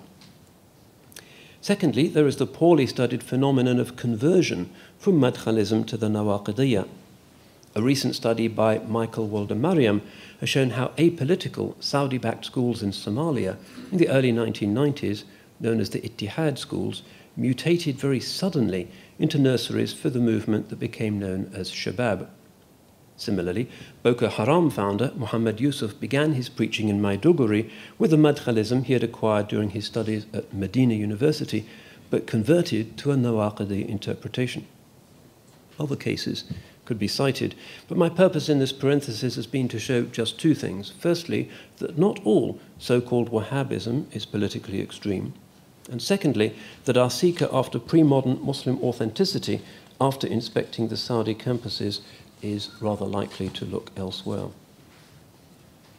Secondly, there is the poorly studied phenomenon of conversion from Madkhalism to the Nawaqidiyya. A recent study by Michael Walder-Mariam has shown how apolitical Saudi-backed schools in Somalia in the early nineteen nineties, known as the Ittihad schools, mutated very suddenly into nurseries for the movement that became known as Shabab. Similarly, Boko Haram founder Muhammad Yusuf began his preaching in Maiduguri with the Madkhalism he had acquired during his studies at Medina University, but converted to a Nawaqidi interpretation. Other cases could be cited, but my purpose in this parenthesis has been to show just two things. Firstly, that not all so-called Wahhabism is politically extreme, and secondly, that our seeker after pre-modern Muslim authenticity, after inspecting the Saudi campuses, is rather likely to look elsewhere.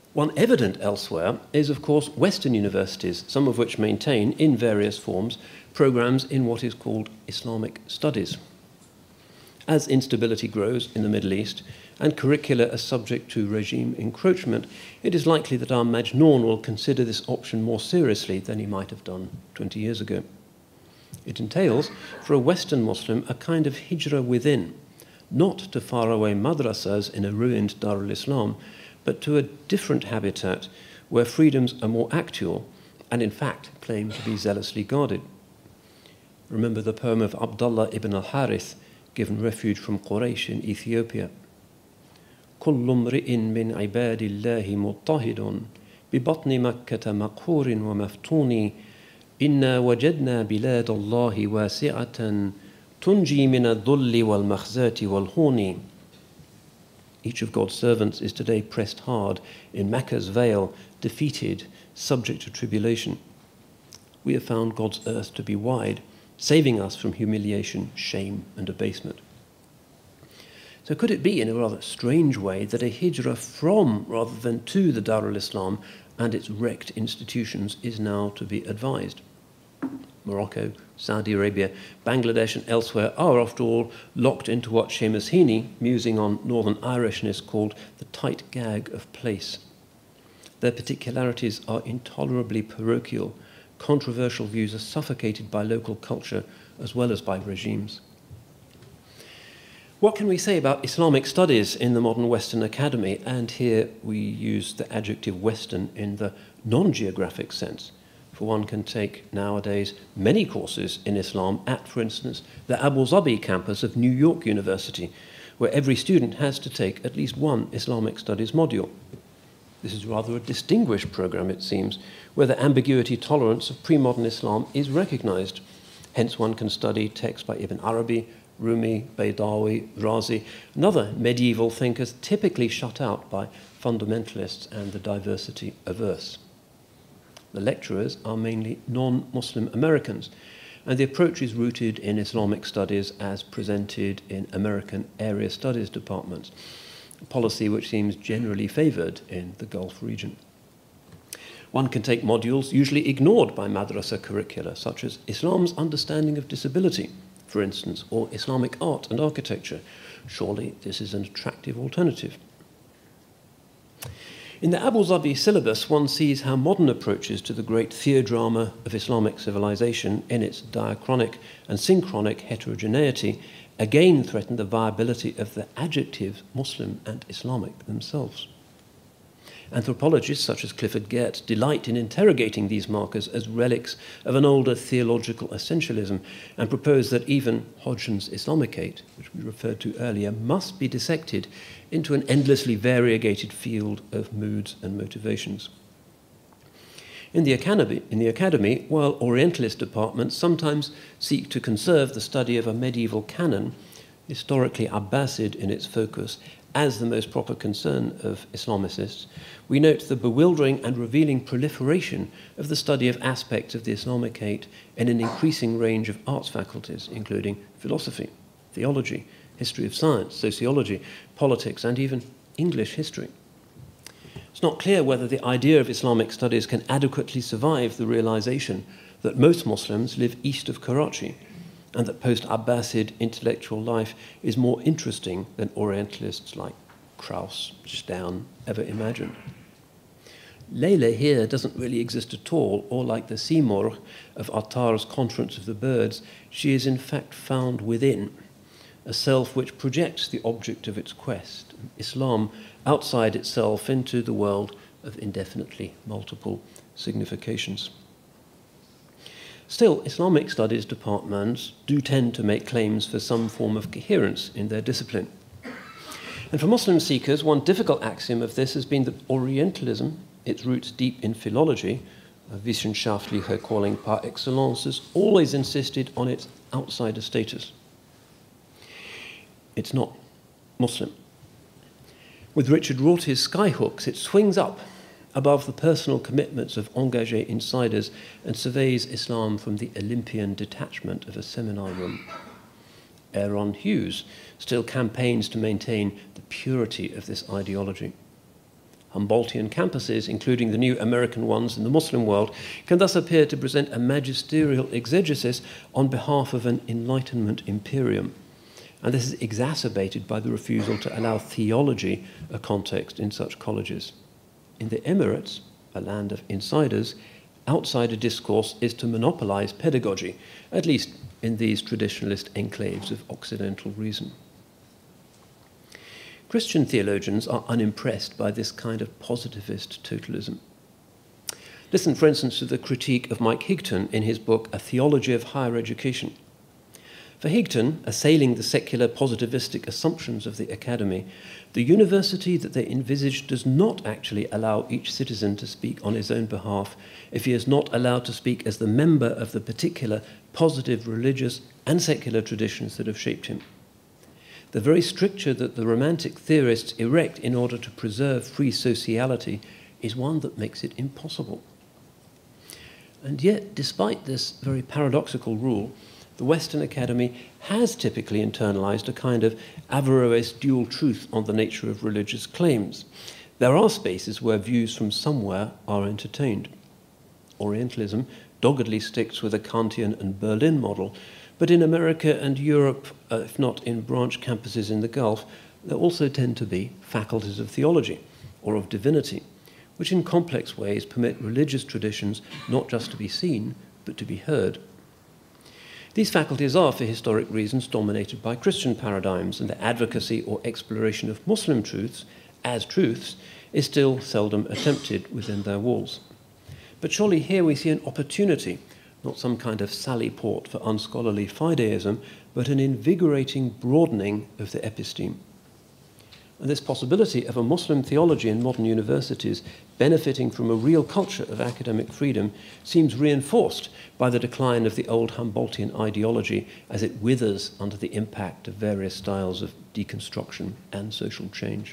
One evident elsewhere is, of course, Western universities, some of which maintain, in various forms, programs in what is called Islamic studies. As instability grows in the Middle East and curricula are subject to regime encroachment, it is likely that our Majnoon will consider this option more seriously than he might have done twenty years ago. It entails, for a Western Muslim, a kind of hijrah within, not to faraway madrasas in a ruined Darul Islam, but to a different habitat where freedoms are more actual and in fact claim to be zealously guarded. Remember the poem of Abdullah ibn al-Harith, given refuge from Quraysh in Ethiopia. كل امرئ من عباد الله مضطهد ببطن مكة مقهور ومفتون إنا وجدنا بلاد الله واسعة تنجي من الذل والمخزاة والهون. Each of God's servants is today pressed hard in Mecca's vale, defeated, subject to tribulation. We have found God's earth to be wide, saving us from humiliation, shame, and abasement. So could it be, in a rather strange way, that a hijrah from rather than to the Darul Islam and its wrecked institutions is now to be advised? Morocco, Saudi Arabia, Bangladesh and elsewhere are, after all, locked into what Seamus Heaney, musing on Northern Irishness, called the tight gag of place. Their particularities are intolerably parochial. Controversial views are suffocated by local culture as well as by regimes. What can we say about Islamic studies in the modern Western academy? And here we use the adjective Western in the non-geographic sense. For one can take nowadays many courses in Islam at, for instance, the Abu Dhabi campus of New York University, where every student has to take at least one Islamic studies module. This is rather a distinguished program, it seems, where the ambiguity tolerance of pre-modern Islam is recognized. Hence one can study texts by Ibn Arabi, Rumi, Baydawi, Razi, and other medieval thinkers typically shut out by fundamentalists and the diversity averse. The lecturers are mainly non-Muslim Americans, and the approach is rooted in Islamic studies as presented in American area studies departments, a policy which seems generally favored in the Gulf region. One can take modules usually ignored by madrasa curricula, such as Islam's understanding of disability, for instance, or Islamic art and architecture. Surely this is an attractive alternative. In the Abu Dhabi syllabus, one sees how modern approaches to the great theodrama of Islamic civilization, in its diachronic and synchronic heterogeneity, again threaten the viability of the adjectives Muslim and Islamic themselves. Anthropologists such as Clifford Geertz delight in interrogating these markers as relics of an older theological essentialism and propose that even Hodgson's Islamicate, which we referred to earlier, must be dissected into an endlessly variegated field of moods and motivations. In the academy, in the academy, while Orientalist departments sometimes seek to conserve the study of a medieval canon, historically Abbasid in its focus, as the most proper concern of Islamicists, we note the bewildering and revealing proliferation of the study of aspects of the Islamicate in an increasing range of arts faculties, including philosophy, theology, history of science, sociology, politics, and even English history. It's not clear whether the idea of Islamic studies can adequately survive the realization that most Muslims live east of Karachi, and that post-Abbasid intellectual life is more interesting than Orientalists like Krauss, Stern ever imagined. Layla here doesn't really exist at all, or like the Seymour of Attar's Conference of the Birds, she is in fact found within, a self which projects the object of its quest, Islam, outside itself into the world of indefinitely multiple significations. Still, Islamic studies departments do tend to make claims for some form of coherence in their discipline. And for Muslim seekers, one difficult axiom of this has been that Orientalism, its roots deep in philology, a wissenschaftliche calling par excellence, has always insisted on its outsider status. It's not Muslim. With Richard Rorty's skyhooks, it swings up above the personal commitments of engagé insiders and surveys Islam from the Olympian detachment of a seminar room. Aaron Hughes still campaigns to maintain the purity of this ideology. Humboldtian campuses, including the new American ones in the Muslim world, can thus appear to present a magisterial exegesis on behalf of an Enlightenment imperium. And this is exacerbated by the refusal to allow theology a context in such colleges. In the Emirates, a land of insiders, outsider discourse is to monopolize pedagogy, at least in these traditionalist enclaves of Occidental reason. Christian theologians are unimpressed by this kind of positivist totalism. Listen, for instance, to the critique of Mike Higton in his book, A Theology of Higher Education. For Higton, assailing the secular positivistic assumptions of the academy, the university that they envisage does not actually allow each citizen to speak on his own behalf if he is not allowed to speak as the member of the particular positive religious and secular traditions that have shaped him. The very stricture that the romantic theorists erect in order to preserve free sociality is one that makes it impossible. And yet, despite this very paradoxical rule, the Western Academy has typically internalized a kind of Averroes dual truth on the nature of religious claims. There are spaces where views from somewhere are entertained. Orientalism doggedly sticks with a Kantian and Berlin model, but in America and Europe, uh, if not in branch campuses in the Gulf, there also tend to be faculties of theology or of divinity, which in complex ways permit religious traditions not just to be seen, but to be heard. These faculties are, for historic reasons, dominated by Christian paradigms, and the advocacy or exploration of Muslim truths as truths is still seldom attempted within their walls. But surely here we see an opportunity, not some kind of sally port for unscholarly fideism, but an invigorating broadening of the episteme. And this possibility of a Muslim theology in modern universities benefiting from a real culture of academic freedom seems reinforced by the decline of the old Humboldtian ideology as it withers under the impact of various styles of deconstruction and social change.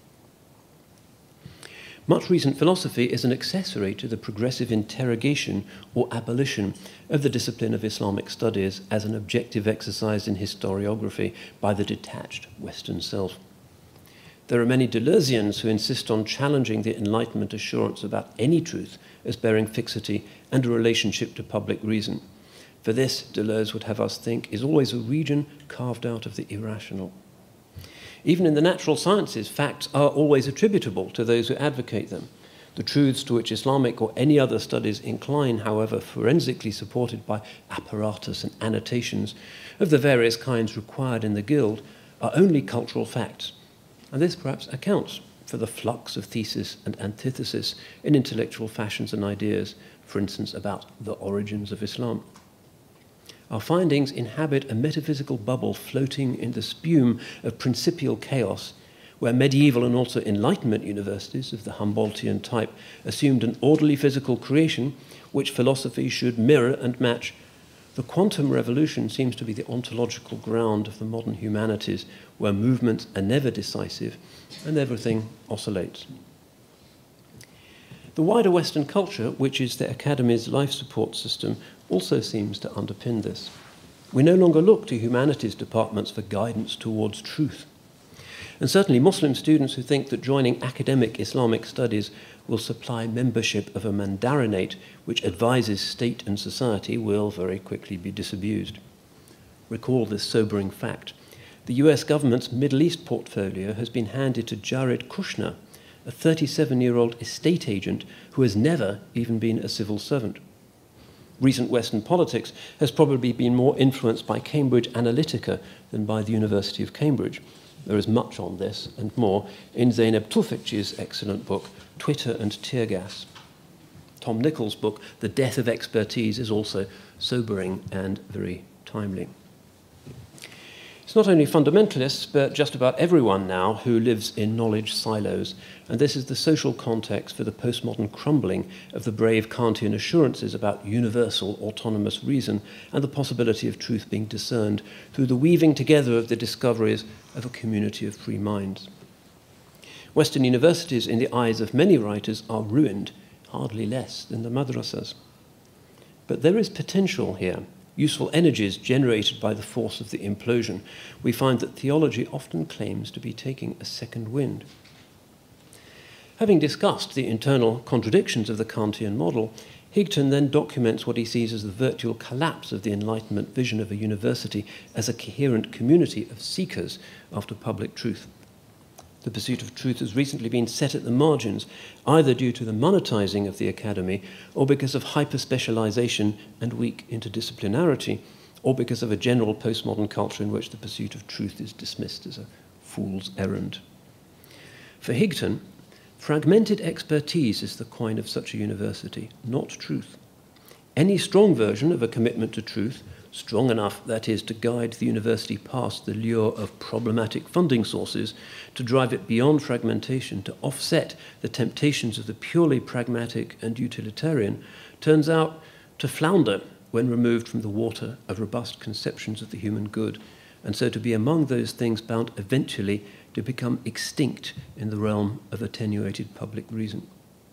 Much recent philosophy is an accessory to the progressive interrogation or abolition of the discipline of Islamic studies as an objective exercise in historiography by the detached Western self. There are many Deleuzians who insist on challenging the Enlightenment assurance about any truth as bearing fixity and a relationship to public reason. For this, Deleuze would have us think, is always a region carved out of the irrational. Even in the natural sciences, facts are always attributable to those who advocate them. The truths to which Islamic or any other studies incline, however forensically supported by apparatus and annotations of the various kinds required in the guild, are only cultural facts. And this perhaps accounts for the flux of thesis and antithesis in intellectual fashions and ideas, for instance, about the origins of Islam. Our findings inhabit a metaphysical bubble floating in the spume of principial chaos, where medieval and also Enlightenment universities of the Humboldtian type assumed an orderly physical creation which philosophy should mirror and match. The quantum revolution seems to be the ontological ground of the modern humanities, where movements are never decisive and everything oscillates. The wider Western culture, which is the Academy's life support system, also seems to underpin this. We no longer look to humanities departments for guidance towards truth. And certainly Muslim students who think that joining academic Islamic studies will supply membership of a mandarinate which advises state and society will very quickly be disabused. Recall this sobering fact. The U S government's Middle East portfolio has been handed to Jared Kushner, a thirty-seven-year-old estate agent who has never even been a civil servant. Recent Western politics has probably been more influenced by Cambridge Analytica than by the University of Cambridge. There is much on this and more in Zeynep Tufekci's excellent book, Twitter and Tear Gas. Tom Nichols' book, The Death of Expertise, is also sobering and very timely. It's not only fundamentalists, but just about everyone now who lives in knowledge silos, and this is the social context for the postmodern crumbling of the brave Kantian assurances about universal autonomous reason and the possibility of truth being discerned through the weaving together of the discoveries of a community of free minds. Western universities, in the eyes of many writers, are ruined, hardly less than the madrasas. But there is potential here. Useful energies generated by the force of the implosion, we find that theology often claims to be taking a second wind. Having discussed the internal contradictions of the Kantian model, Higton then documents what he sees as the virtual collapse of the Enlightenment vision of a university as a coherent community of seekers after public truth. The pursuit of truth has recently been set at the margins, either due to the monetizing of the academy, or because of hyper-specialization and weak interdisciplinarity, or because of a general postmodern culture in which the pursuit of truth is dismissed as a fool's errand. For Higton, fragmented expertise is the coin of such a university, not truth. Any strong version of a commitment to truth, strong enough, that is, to guide the university past the lure of problematic funding sources, to drive it beyond fragmentation, to offset the temptations of the purely pragmatic and utilitarian, turns out to flounder when removed from the water of robust conceptions of the human good, and so to be among those things bound eventually to become extinct in the realm of attenuated public reason.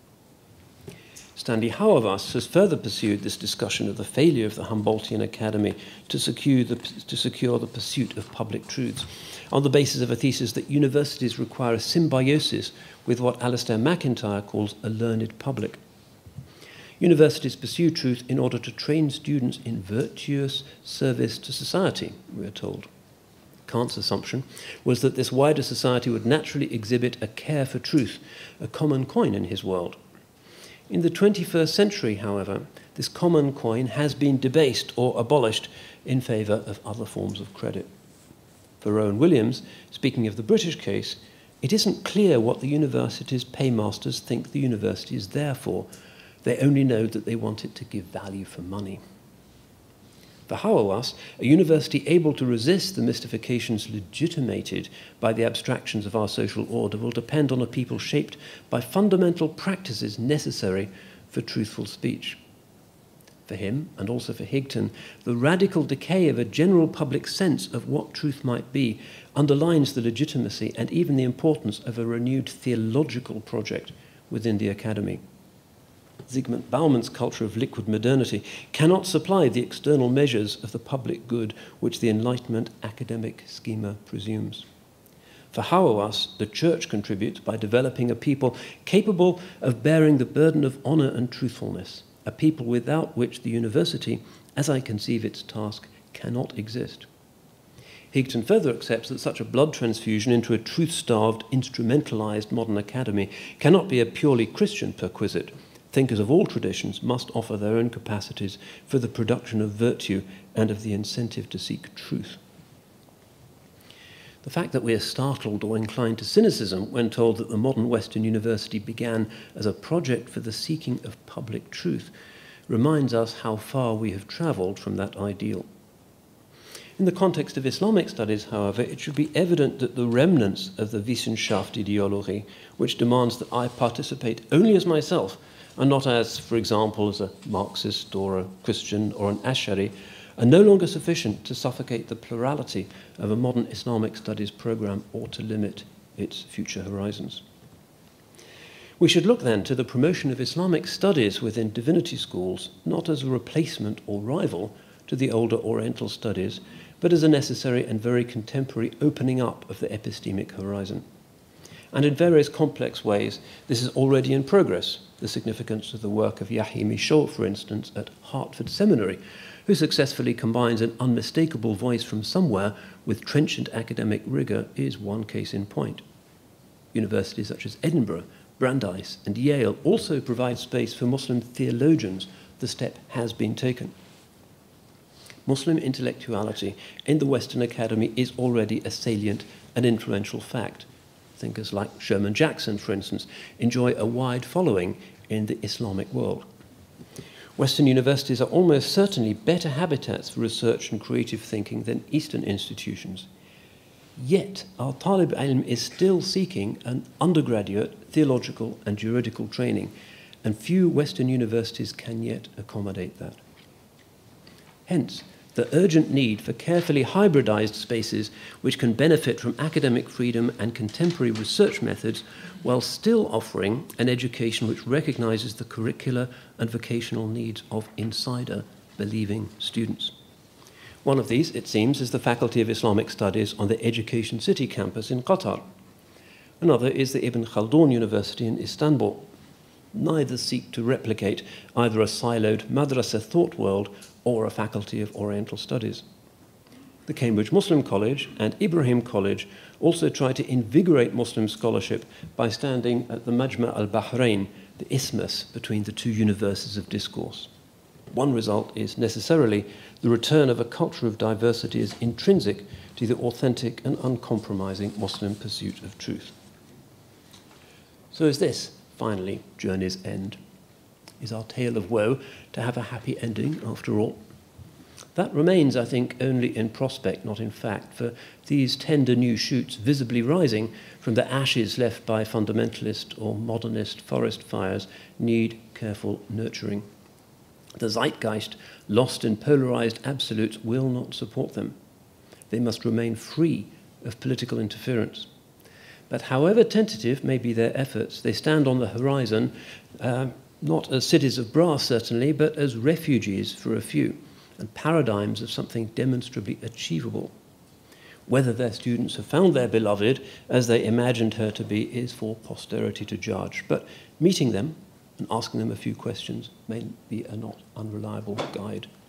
Stanley Hauerwas has further pursued this discussion of the failure of the Humboldtian Academy to secure the, to secure the pursuit of public truths on the basis of a thesis that universities require a symbiosis with what Alistair MacIntyre calls a learned public. Universities pursue truth in order to train students in virtuous service to society, we are told. Kant's assumption was that this wider society would naturally exhibit a care for truth, a common coin in his world. In the twenty-first century, however, this common coin has been debased or abolished in favour of other forms of credit. For Rowan Williams, speaking of the British case, it isn't clear what the university's paymasters think the university is there for. They only know that they want it to give value for money. For Hauerwas, a university able to resist the mystifications legitimated by the abstractions of our social order will depend on a people shaped by fundamental practices necessary for truthful speech. For him, and also for Higton, the radical decay of a general public sense of what truth might be underlines the legitimacy and even the importance of a renewed theological project within the academy. Zygmunt Bauman's culture of liquid modernity cannot supply the external measures of the public good which the Enlightenment academic schema presumes. For Hauerwas, the Church contributes by developing a people capable of bearing the burden of honour and truthfulness, a people without which the university, as I conceive its task, cannot exist. Higton further accepts that such a blood transfusion into a truth-starved, instrumentalised modern academy cannot be a purely Christian perquisite. Thinkers of all traditions must offer their own capacities for the production of virtue and of the incentive to seek truth. The fact that we are startled or inclined to cynicism when told that the modern Western university began as a project for the seeking of public truth reminds us how far we have travelled from that ideal. In the context of Islamic studies, however, it should be evident that the remnants of the Wissenschaft ideology, which demands that I participate only as myself, and not as, for example, as a Marxist or a Christian or an Ash'ari, are no longer sufficient to suffocate the plurality of a modern Islamic studies program or to limit its future horizons. We should look then to the promotion of Islamic studies within divinity schools, not as a replacement or rival to the older Oriental studies, but as a necessary and very contemporary opening up of the epistemic horizon. And in various complex ways, this is already in progress. The significance of the work of Yahya Michaud, for instance, at Hartford Seminary, who successfully combines an unmistakable voice from somewhere with trenchant academic rigour, is one case in point. Universities such as Edinburgh, Brandeis, and Yale also provide space for Muslim theologians. The step has been taken. Muslim intellectuality in the Western Academy is already a salient and influential fact. Thinkers like Sherman Jackson, for instance, enjoy a wide following in the Islamic world. Western universities are almost certainly better habitats for research and creative thinking than Eastern institutions. Yet, our Talib Ilm is still seeking an undergraduate theological and juridical training, and few Western universities can yet accommodate that. Hence, the urgent need for carefully hybridized spaces which can benefit from academic freedom and contemporary research methods while still offering an education which recognizes the curricular and vocational needs of insider believing students. One of these, it seems, is the Faculty of Islamic Studies on the Education City campus in Qatar. Another is the Ibn Khaldun University in Istanbul. Neither seek to replicate either a siloed madrasa thought world or a faculty of Oriental studies. The Cambridge Muslim College and Ibrahim College also try to invigorate Muslim scholarship by standing at the Majma' al-Bahrain, the isthmus between the two universes of discourse. One result is necessarily the return of a culture of diversity as intrinsic to the authentic and uncompromising Muslim pursuit of truth. So is this, finally, journey's end? Is our tale of woe to have a happy ending after all? That remains, I think, only in prospect, not in fact, for these tender new shoots visibly rising from the ashes left by fundamentalist or modernist forest fires need careful nurturing. The zeitgeist, lost in polarized absolutes, will not support them. They must remain free of political interference. But however tentative may be their efforts, they stand on the horizon, uh, not as cities of brass, certainly, but as refuges for a few, and paradigms of something demonstrably achievable. Whether their students have found their beloved as they imagined her to be is for posterity to judge, but meeting them and asking them a few questions may be a not unreliable guide.